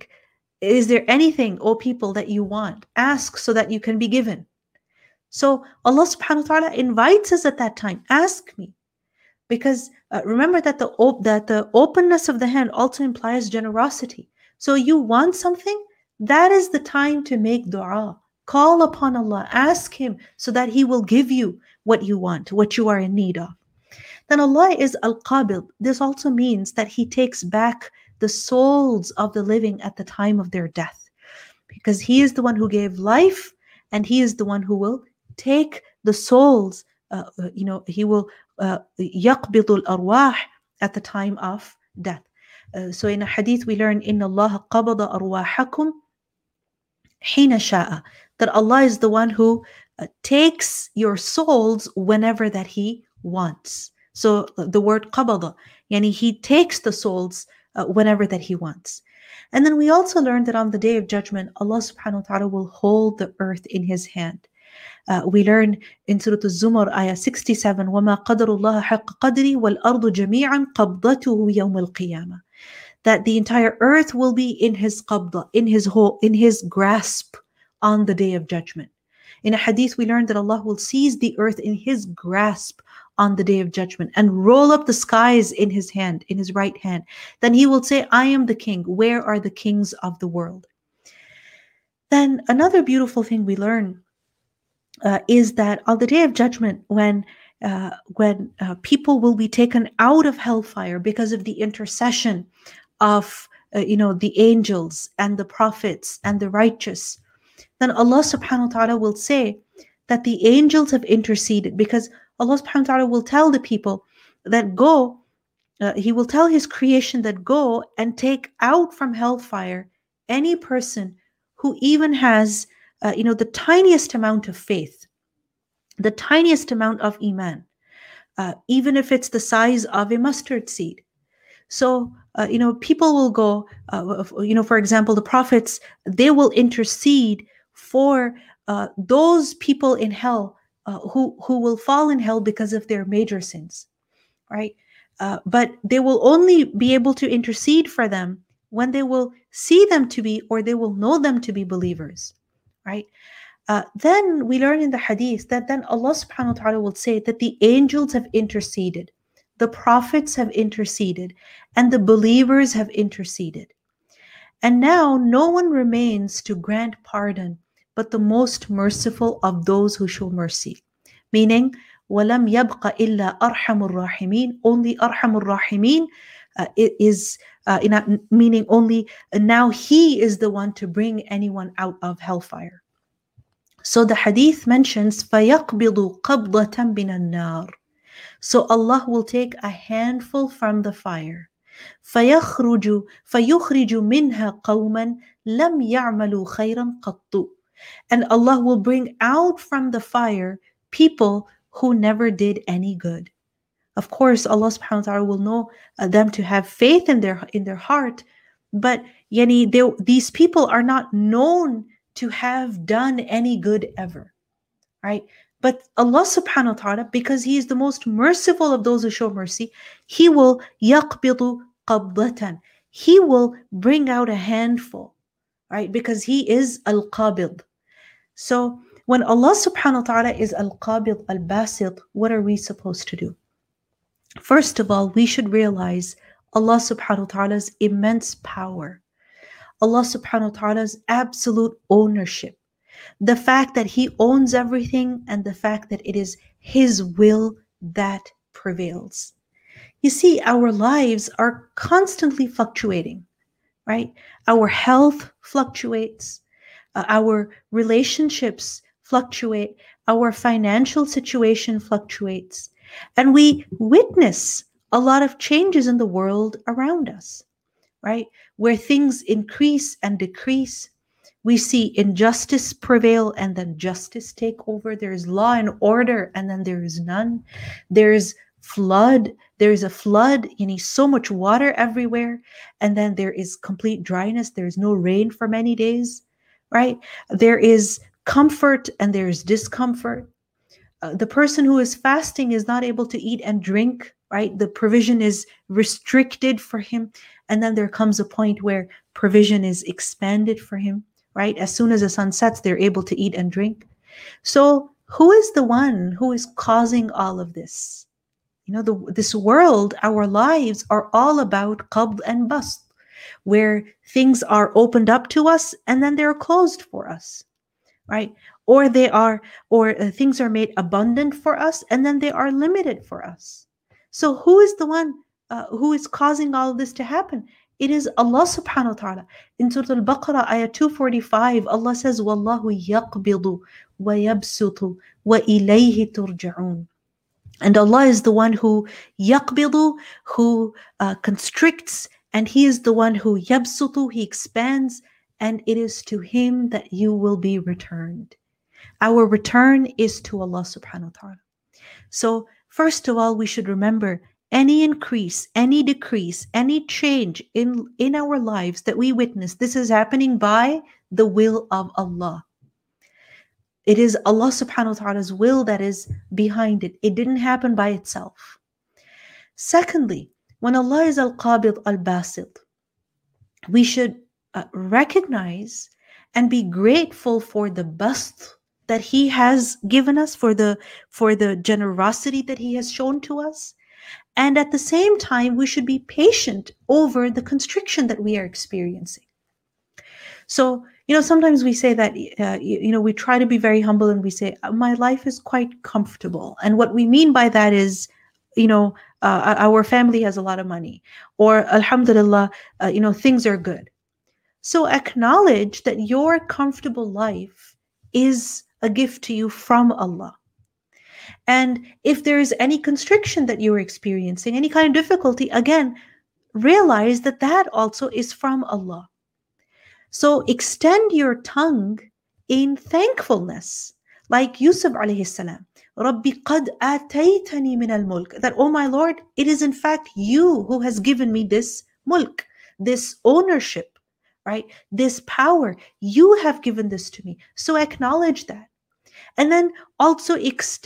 O people, that you want? Ask so that you can be given. So Allah subhanahu wa ta'ala invites us at that time. Ask me. Because remember that the openness of the hand also implies generosity. So you want something, that is the time to make dua. Call upon Allah, ask Him so that He will give you what you want, what you are in need of. Then Allah is Al-Qabid. This also means that He takes back the souls of the living at the time of their death. Because He is the one who gave life, and He is the one who will take the souls, He will يَقْبِضُ الْأَرْوَاحِ at the time of death. So in a hadith we learn, إِنَّ اللَّهَ قَبَضَ أَرْوَاحَكُمْ حِينَ شَاءَ. That Allah is the one who takes your souls whenever that He wants. So the word qabada, yani He takes the souls whenever that He wants. And then we also learned that on the Day of Judgment, Allah subhanahu wa ta'ala will hold the earth in His hand. We learn in Surah Al-Zumar, ayah 67, وَمَا قَدَرُ اللَّهَ حَقَّ قَدْرِ وَالْأَرْضُ جَمِيعًا قَبْضَتُهُ يَوْمَ الْقِيَامَةِ. That the entire earth will be in His qabda, in His grasp on the Day of Judgment. In a hadith, we learned that Allah will seize the earth in His grasp on the Day of Judgment and roll up the skies in His hand, in His right hand. Then He will say, I am the King. Where are the kings of the world? Then another beautiful thing we learn is that on the Day of Judgment, when people will be taken out of hellfire because of the intercession of the angels and the prophets and the righteous, then Allah subhanahu wa ta'ala will say that the angels have interceded, because Allah subhanahu wa ta'ala will tell the people that go, He will tell His creation that go and take out from hellfire any person who even has the tiniest amount of faith, the tiniest amount of iman, even if it's the size of a mustard seed. So, people will go, for example, the prophets, they will intercede for those people in hell who will fall in hell because of their major sins, right? But they will only be able to intercede for them when they will see them to be, or they will know them to be believers, right? Then we learn in the hadith that then Allah subhanahu wa ta'ala will say that the angels have interceded, the prophets have interceded, and the believers have interceded. And now no one remains to grant pardon but the most merciful of those who show mercy. Meaning, وَلَمْ يَبْقَ إِلَّا أَرْحَمُ الرَّاحِمِينَ, only أَرْحَمُ الرَّاحِمِينَ meaning only now He is the one to bring anyone out of hellfire. So the hadith mentions فَيَقْبِضُ قَبْضَةً مِنَ النَّارِ. So Allah will take a handful from the fire. فَيُخْرِجُ مِنْهَا قَوْمًا لَمْ يَعْمَلُوا خَيْرًا قَطُّ. And Allah will bring out from the fire people who never did any good. Of course, Allah subhanahu wa ta'ala will know them to have faith in their heart, but these people are not known to have done any good ever, right? But Allah subhanahu wa ta'ala, because He is the most merciful of those who show mercy, He will يَقْبِضُ قَبْضَةً. He will bring out a handful, right? Because He is Al-Qabid. So when Allah subhanahu wa ta'ala is Al-Qabid, Al-Basit, what are we supposed to do? First of all, we should realize Allah subhanahu wa ta'ala's immense power, Allah subhanahu wa ta'ala's absolute ownership, the fact that He owns everything, and the fact that it is His will that prevails. You see, our lives are constantly fluctuating, right? Our health fluctuates, our relationships fluctuate, our financial situation fluctuates, and we witness a lot of changes in the world around us, right? Where things increase and decrease. We see injustice prevail and then justice take over. There's law and order and then there is none. There's flood. There's a flood. So much water everywhere. And then there is complete dryness. There's no rain for many days, right? There is comfort and there is discomfort. The person who is fasting is not able to eat and drink, right? The provision is restricted for him. And then there comes a point where provision is expanded for him, right? As soon as the sun sets, they're able to eat and drink. So who is the one who is causing all of this? This world, our lives are all about qabd and bast, where things are opened up to us and then they're closed for us, right? Or things are made abundant for us and then they are limited for us. So who is the one who is causing all of this to happen? It is Allah subhanahu wa ta'ala. In Surah Al-Baqarah, ayah 245, Allah says, وَاللَّهُ يَقْبِضُ وَيَبْسُطُ وَإِلَيْهِ تُرْجَعُونَ. And Allah is the one who yaqbidu, who constricts, and He is the one who yabsutu, He expands, and it is to Him that you will be returned. Our return is to Allah subhanahu wa ta'ala. So first of all, we should remember any increase, any decrease, any change in our lives that we witness, this is happening by the will of Allah. It is Allah subhanahu wa ta'ala's will that is behind it. It didn't happen by itself. Secondly, when Allah is Al-Qabid Al-Basit, we should recognize and be grateful for the bast that He has given us, for the generosity that He has shown to us. And at the same time, we should be patient over the constriction that we are experiencing. So, sometimes we say that, we try to be very humble and we say, my life is quite comfortable. And what we mean by that is, our family has a lot of money, or alhamdulillah, things are good. So acknowledge that your comfortable life is a gift to you from Allah. And if there is any constriction that you're experiencing, any kind of difficulty, again, realize that that also is from Allah. So extend your tongue in thankfulness, like Yusuf alayhi salam. رَبِّ قَدْ آتَيْتَنِي مِنَ الْمُلْكِ, that, oh my Lord, it is in fact you who has given me this mulk, this ownership, right? This power. You have given this to me. So acknowledge that. And then also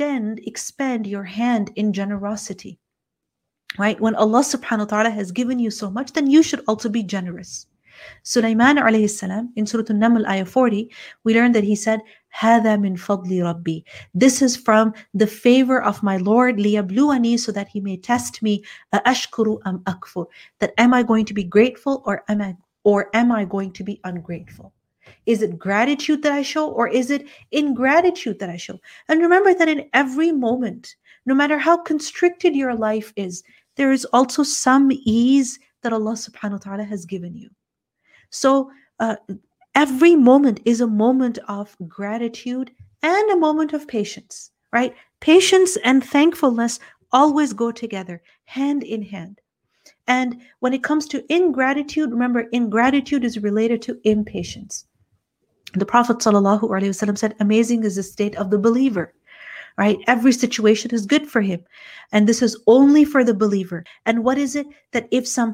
expand your hand in generosity, right? When Allah subhanahu wa ta'ala has given you so much, then you should also be generous. Sulaiman alayhi salam, in Surah An-Naml, ayah 40, we learned that he said, هَذَا مِن فَضْلِ رَبِّي. This is from the favor of my Lord, لِيَبْلُوَنِي, so that he may test me, أَأَشْكُرُ أَمْ أَكْفُرُ, that am I going to be grateful or am I going to be ungrateful? Is it gratitude that I show, or is it ingratitude that I show? And remember that in every moment, no matter how constricted your life is, there is also some ease that Allah subhanahu wa ta'ala has given you. So every moment is a moment of gratitude and a moment of patience, right? Patience and thankfulness always go together, hand in hand. And when it comes to ingratitude, remember, ingratitude is related to impatience. The Prophet ﷺ said, amazing is the state of the believer, right? Every situation is good for him. And this is only for the believer. And what is it? That if some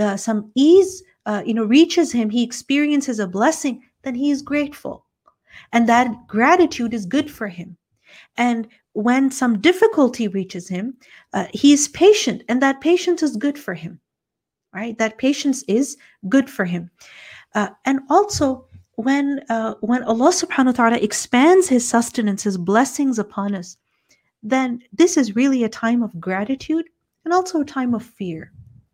ease reaches him, he experiences a blessing, then he is grateful. And that gratitude is good for him. And when some difficulty reaches him, he is patient, and that patience is good for him, right? That patience is good for him. And also, when Allah subhanahu wa ta'ala expands his sustenance, his blessings upon us, then this is really a time of gratitude and also a time of fear.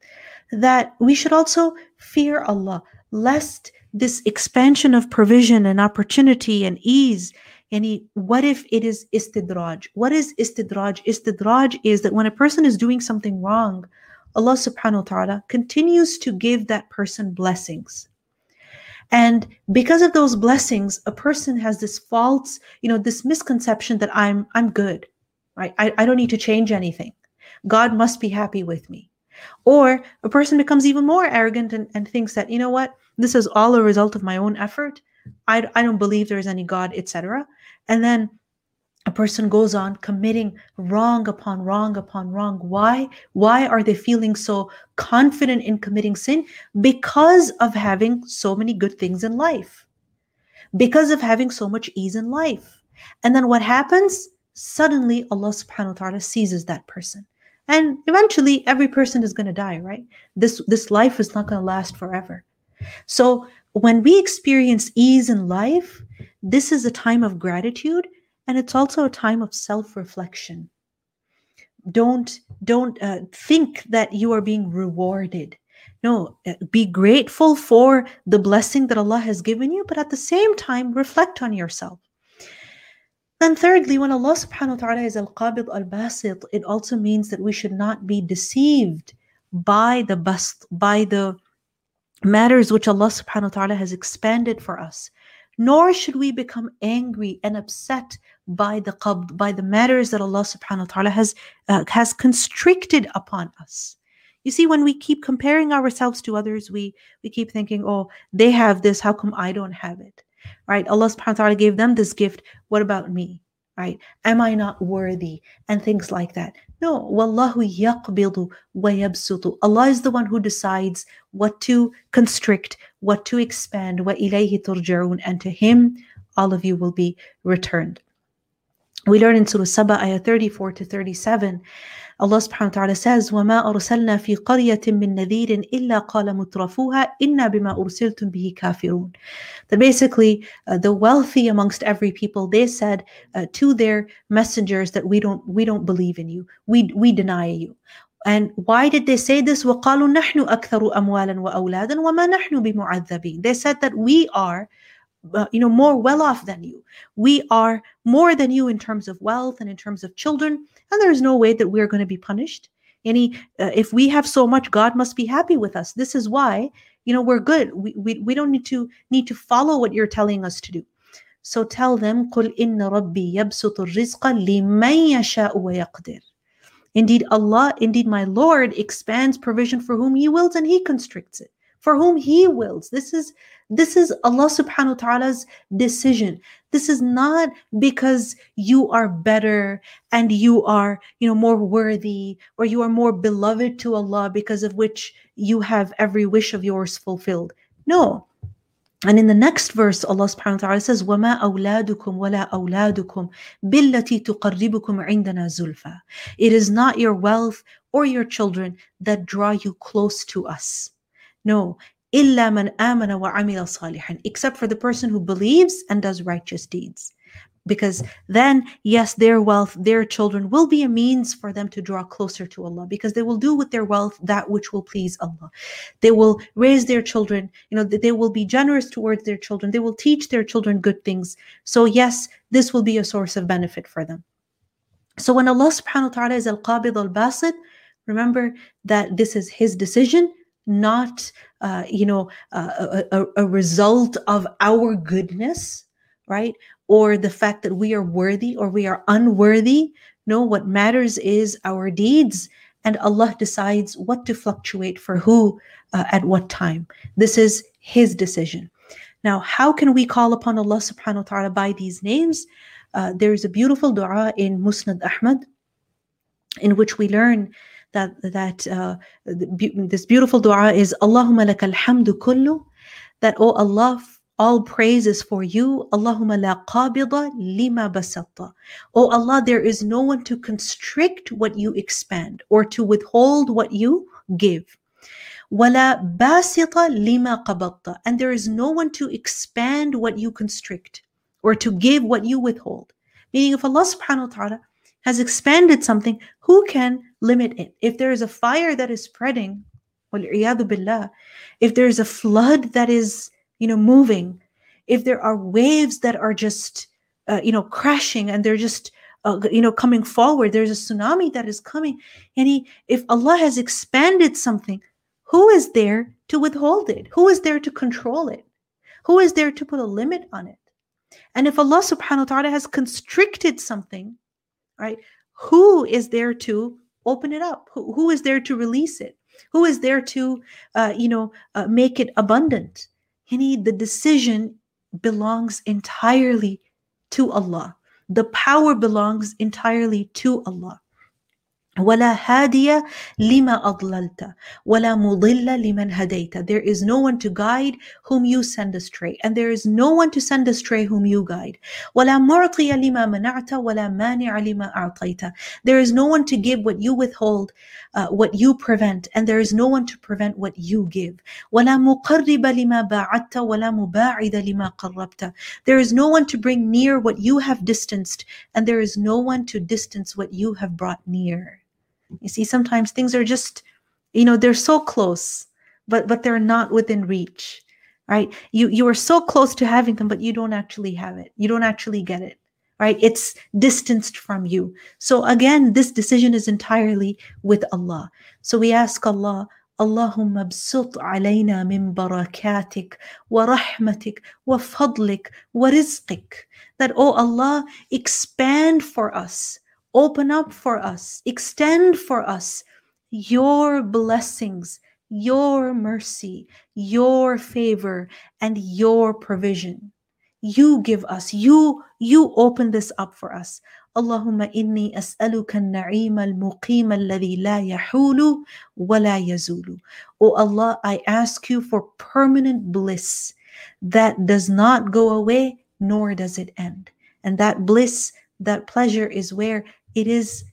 That we should also fear Allah, lest this expansion of provision and opportunity and ease, what if it is istidraj? What is istidraj? Istidraj is that when a person is doing something wrong, Allah subhanahu wa ta'ala continues to give that person blessings. And because of those blessings, a person has this false, this misconception that I'm good, right? I don't need to change anything. God must be happy with me. Or a person becomes even more arrogant and thinks that, this is all a result of my own effort. I don't believe there is any God, etc. And then a person goes on committing wrong upon wrong upon wrong. Why? Why are they feeling so confident in committing sin? Because of having so many good things in life. Because of having so much ease in life. And then what happens? Suddenly Allah subhanahu wa ta'ala seizes that person. And eventually every person is going to die, right? This life is not going to last forever. So when we experience ease in life, this is a time of gratitude, and it's also a time of self-reflection. Don't think that you are being rewarded. No, be grateful for the blessing that Allah has given you, but at the same time, reflect on yourself. Then thirdly, when Allah subhanahu wa ta'ala is al-qabid al-basit, it also means that we should not be deceived by the matters which Allah subhanahu wa ta'ala has expanded for us. Nor should we become angry and upset by the matters that Allah subhanahu wa ta'ala has constricted upon us. You see, when we keep comparing ourselves to others, we keep thinking, oh, they have this, how come I don't have it? Right? Allah subhanahu wa ta'ala gave them this gift. What about me? Right? Am I not worthy? And things like that. No. Wallahu yaqbidu wa yabsutu. Allah is the one who decides what to constrict, what to expand. Wa ilayhi turja'un. And to him, all of you will be returned. We learn in Surah Saba, ayah 34 to 37, Allah subhanahu wa ta'ala says, وَمَا أَرْسَلْنَا فِي قَرْيَةٍ مِّن نَذِيرٍ إِلَّا قَالَ مُتْرَفُوهَا إِنَّا بِمَا أُرْسِلْتُم بِهِ كَافِرُونَ. That basically, the wealthy amongst every people, they said to their messengers that we don't believe in you. We deny you. And why did they say this? وَقَالُوا نَحْنُ أَكْثَرُ أَمْوَالًا وَأَوْلَادًا وَمَا نَحْنُ بِمُعَذَّبِينَ. They said that we are more well off than you. We are more than you in terms of wealth and in terms of children, and there is no way that we are going to be punished. If we have so much, God must be happy with us. This is why we're good. We don't need to follow what you're telling us to do. So tell them, قُلْ إِنَّ رَبِّي يَبْسُطُ الرِّزْقَ لِمَن يَشَاءُ وَيَقْدِرُ. Indeed, my Lord expands provision for whom He wills, and He constricts it for whom He wills. This is Allah subhanahu wa ta'ala's decision. This is not because you are better and you are, more worthy, or you are more beloved to Allah because of which you have every wish of yours fulfilled. No. And in the next verse, Allah subhanahu wa ta'ala says, وَمَا أَوْلَادُكُمْ وَلَا أَوْلَادُكُمْ بِالَّتِي تُقَرِّبُكُمْ عِنْدَنَا زُلْفَى. It is not your wealth or your children that draw you close to us. No. إِلَّا مَنْ آمَنَ وَعَمِلَ صَالِحًا. Except for the person who believes and does righteous deeds. Because then, yes, their wealth, their children will be a means for them to draw closer to Allah, because they will do with their wealth that which will please Allah. They will raise their children, they will be generous towards their children. They will teach their children good things. So yes, this will be a source of benefit for them. So when Allah subhanahu wa ta'ala is al-Qabid al-Basit, remember that this is His decision, not a result of our goodness, right? Or the fact that we are worthy or we are unworthy. No, what matters is our deeds, and Allah decides what to fluctuate for who at what time. This is His decision. Now, how can we call upon Allah subhanahu wa ta'ala by these names? There is a beautiful dua in Musnad Ahmad in which we learn that this beautiful dua is Allahumma lakal hamdu kullu, that, oh Allah, all praise is for you. Allahumma la qabida lima basatta. Oh Allah, there is no one to constrict what you expand or to withhold what you give. Wala basita lima qabatta. And there is no one to expand what you constrict or to give what you withhold. Meaning, if Allah subhanahu wa ta'ala has expanded something, who can limit it? If there is a fire that is spreading, wal-iyadu billah, if there is a flood that is moving, if there are waves that are just, crashing and they're just, coming forward, there's a tsunami that is coming. And if Allah has expanded something, who is there to withhold it? Who is there to control it? Who is there to put a limit on it? And if Allah subhanahu wa ta'ala has constricted something, right, who is there to open it up? Who is there to release it? Who is there to, make it abundant? The decision belongs entirely to Allah. The power belongs entirely to Allah. وَلَا هَادِيَ لِمَا أَضْلَلْتَ وَلَا مُضِلَّ لِمَنْ هَدَيْتَ. There is no one to guide whom you send astray, and there is no one to send astray whom you guide. وَلَا مُعْطِيَ لِمَا مَنَعْتَ وَلَا مَانِعَ لِمَا أَعْطَيْتَ. There is no one to give what you withhold, what you prevent, and there is no one to prevent what you give. وَلَا مُقَرِّبَ لِمَا بَاعَدْتَ وَلَا مُبَاعِدَ لِمَا قَرَّبْتَ. There is no one to bring near what you have distanced, and there is no one to distance what you have brought near. You see, sometimes things are just, they're so close, but they're not within reach, right? You are so close to having them, but you don't actually have it. You don't actually get it, right? It's distanced from you. So again, this decision is entirely with Allah. So we ask Allah, Allahumma bsut alayna min barakatik wa rahmatik wa fadlik wa rizqik. That, oh Allah, expand for us, open up for us, extend for us your blessings, your mercy, your favor, and your provision. You give us, you open this up for us. Allahumma inni as'aluka an-na'im al-muqim alladhi la yahulu wa la yazulu. Oh Allah, I ask you for permanent bliss that does not go away, nor does it end. And that bliss, that pleasure is where it is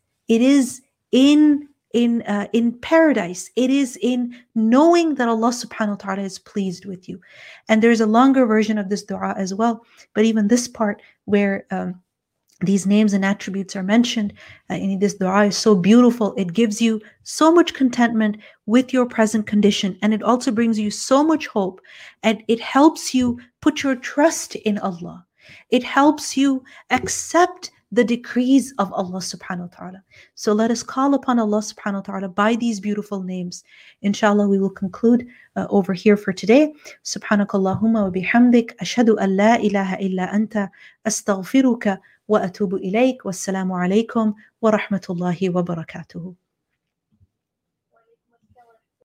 in paradise. It is in knowing that Allah subhanahu wa ta'ala is pleased with you. And there's a longer version of this dua as well. But even this part where these names and attributes are mentioned in this dua is so beautiful. It gives you so much contentment with your present condition. And it also brings you so much hope. And it helps you put your trust in Allah. It helps you accept the decrees of Allah subhanahu wa ta'ala. So let us call upon Allah subhanahu wa ta'ala by these beautiful names. Inshallah, we will conclude over here for today. Subhanakallahumma wa bihamdik. Ashhadu an la ilaha illa anta. Astaghfiruka wa atubu ilayk. Wassalamu alaykum wa rahmatullahi wa barakatuhu.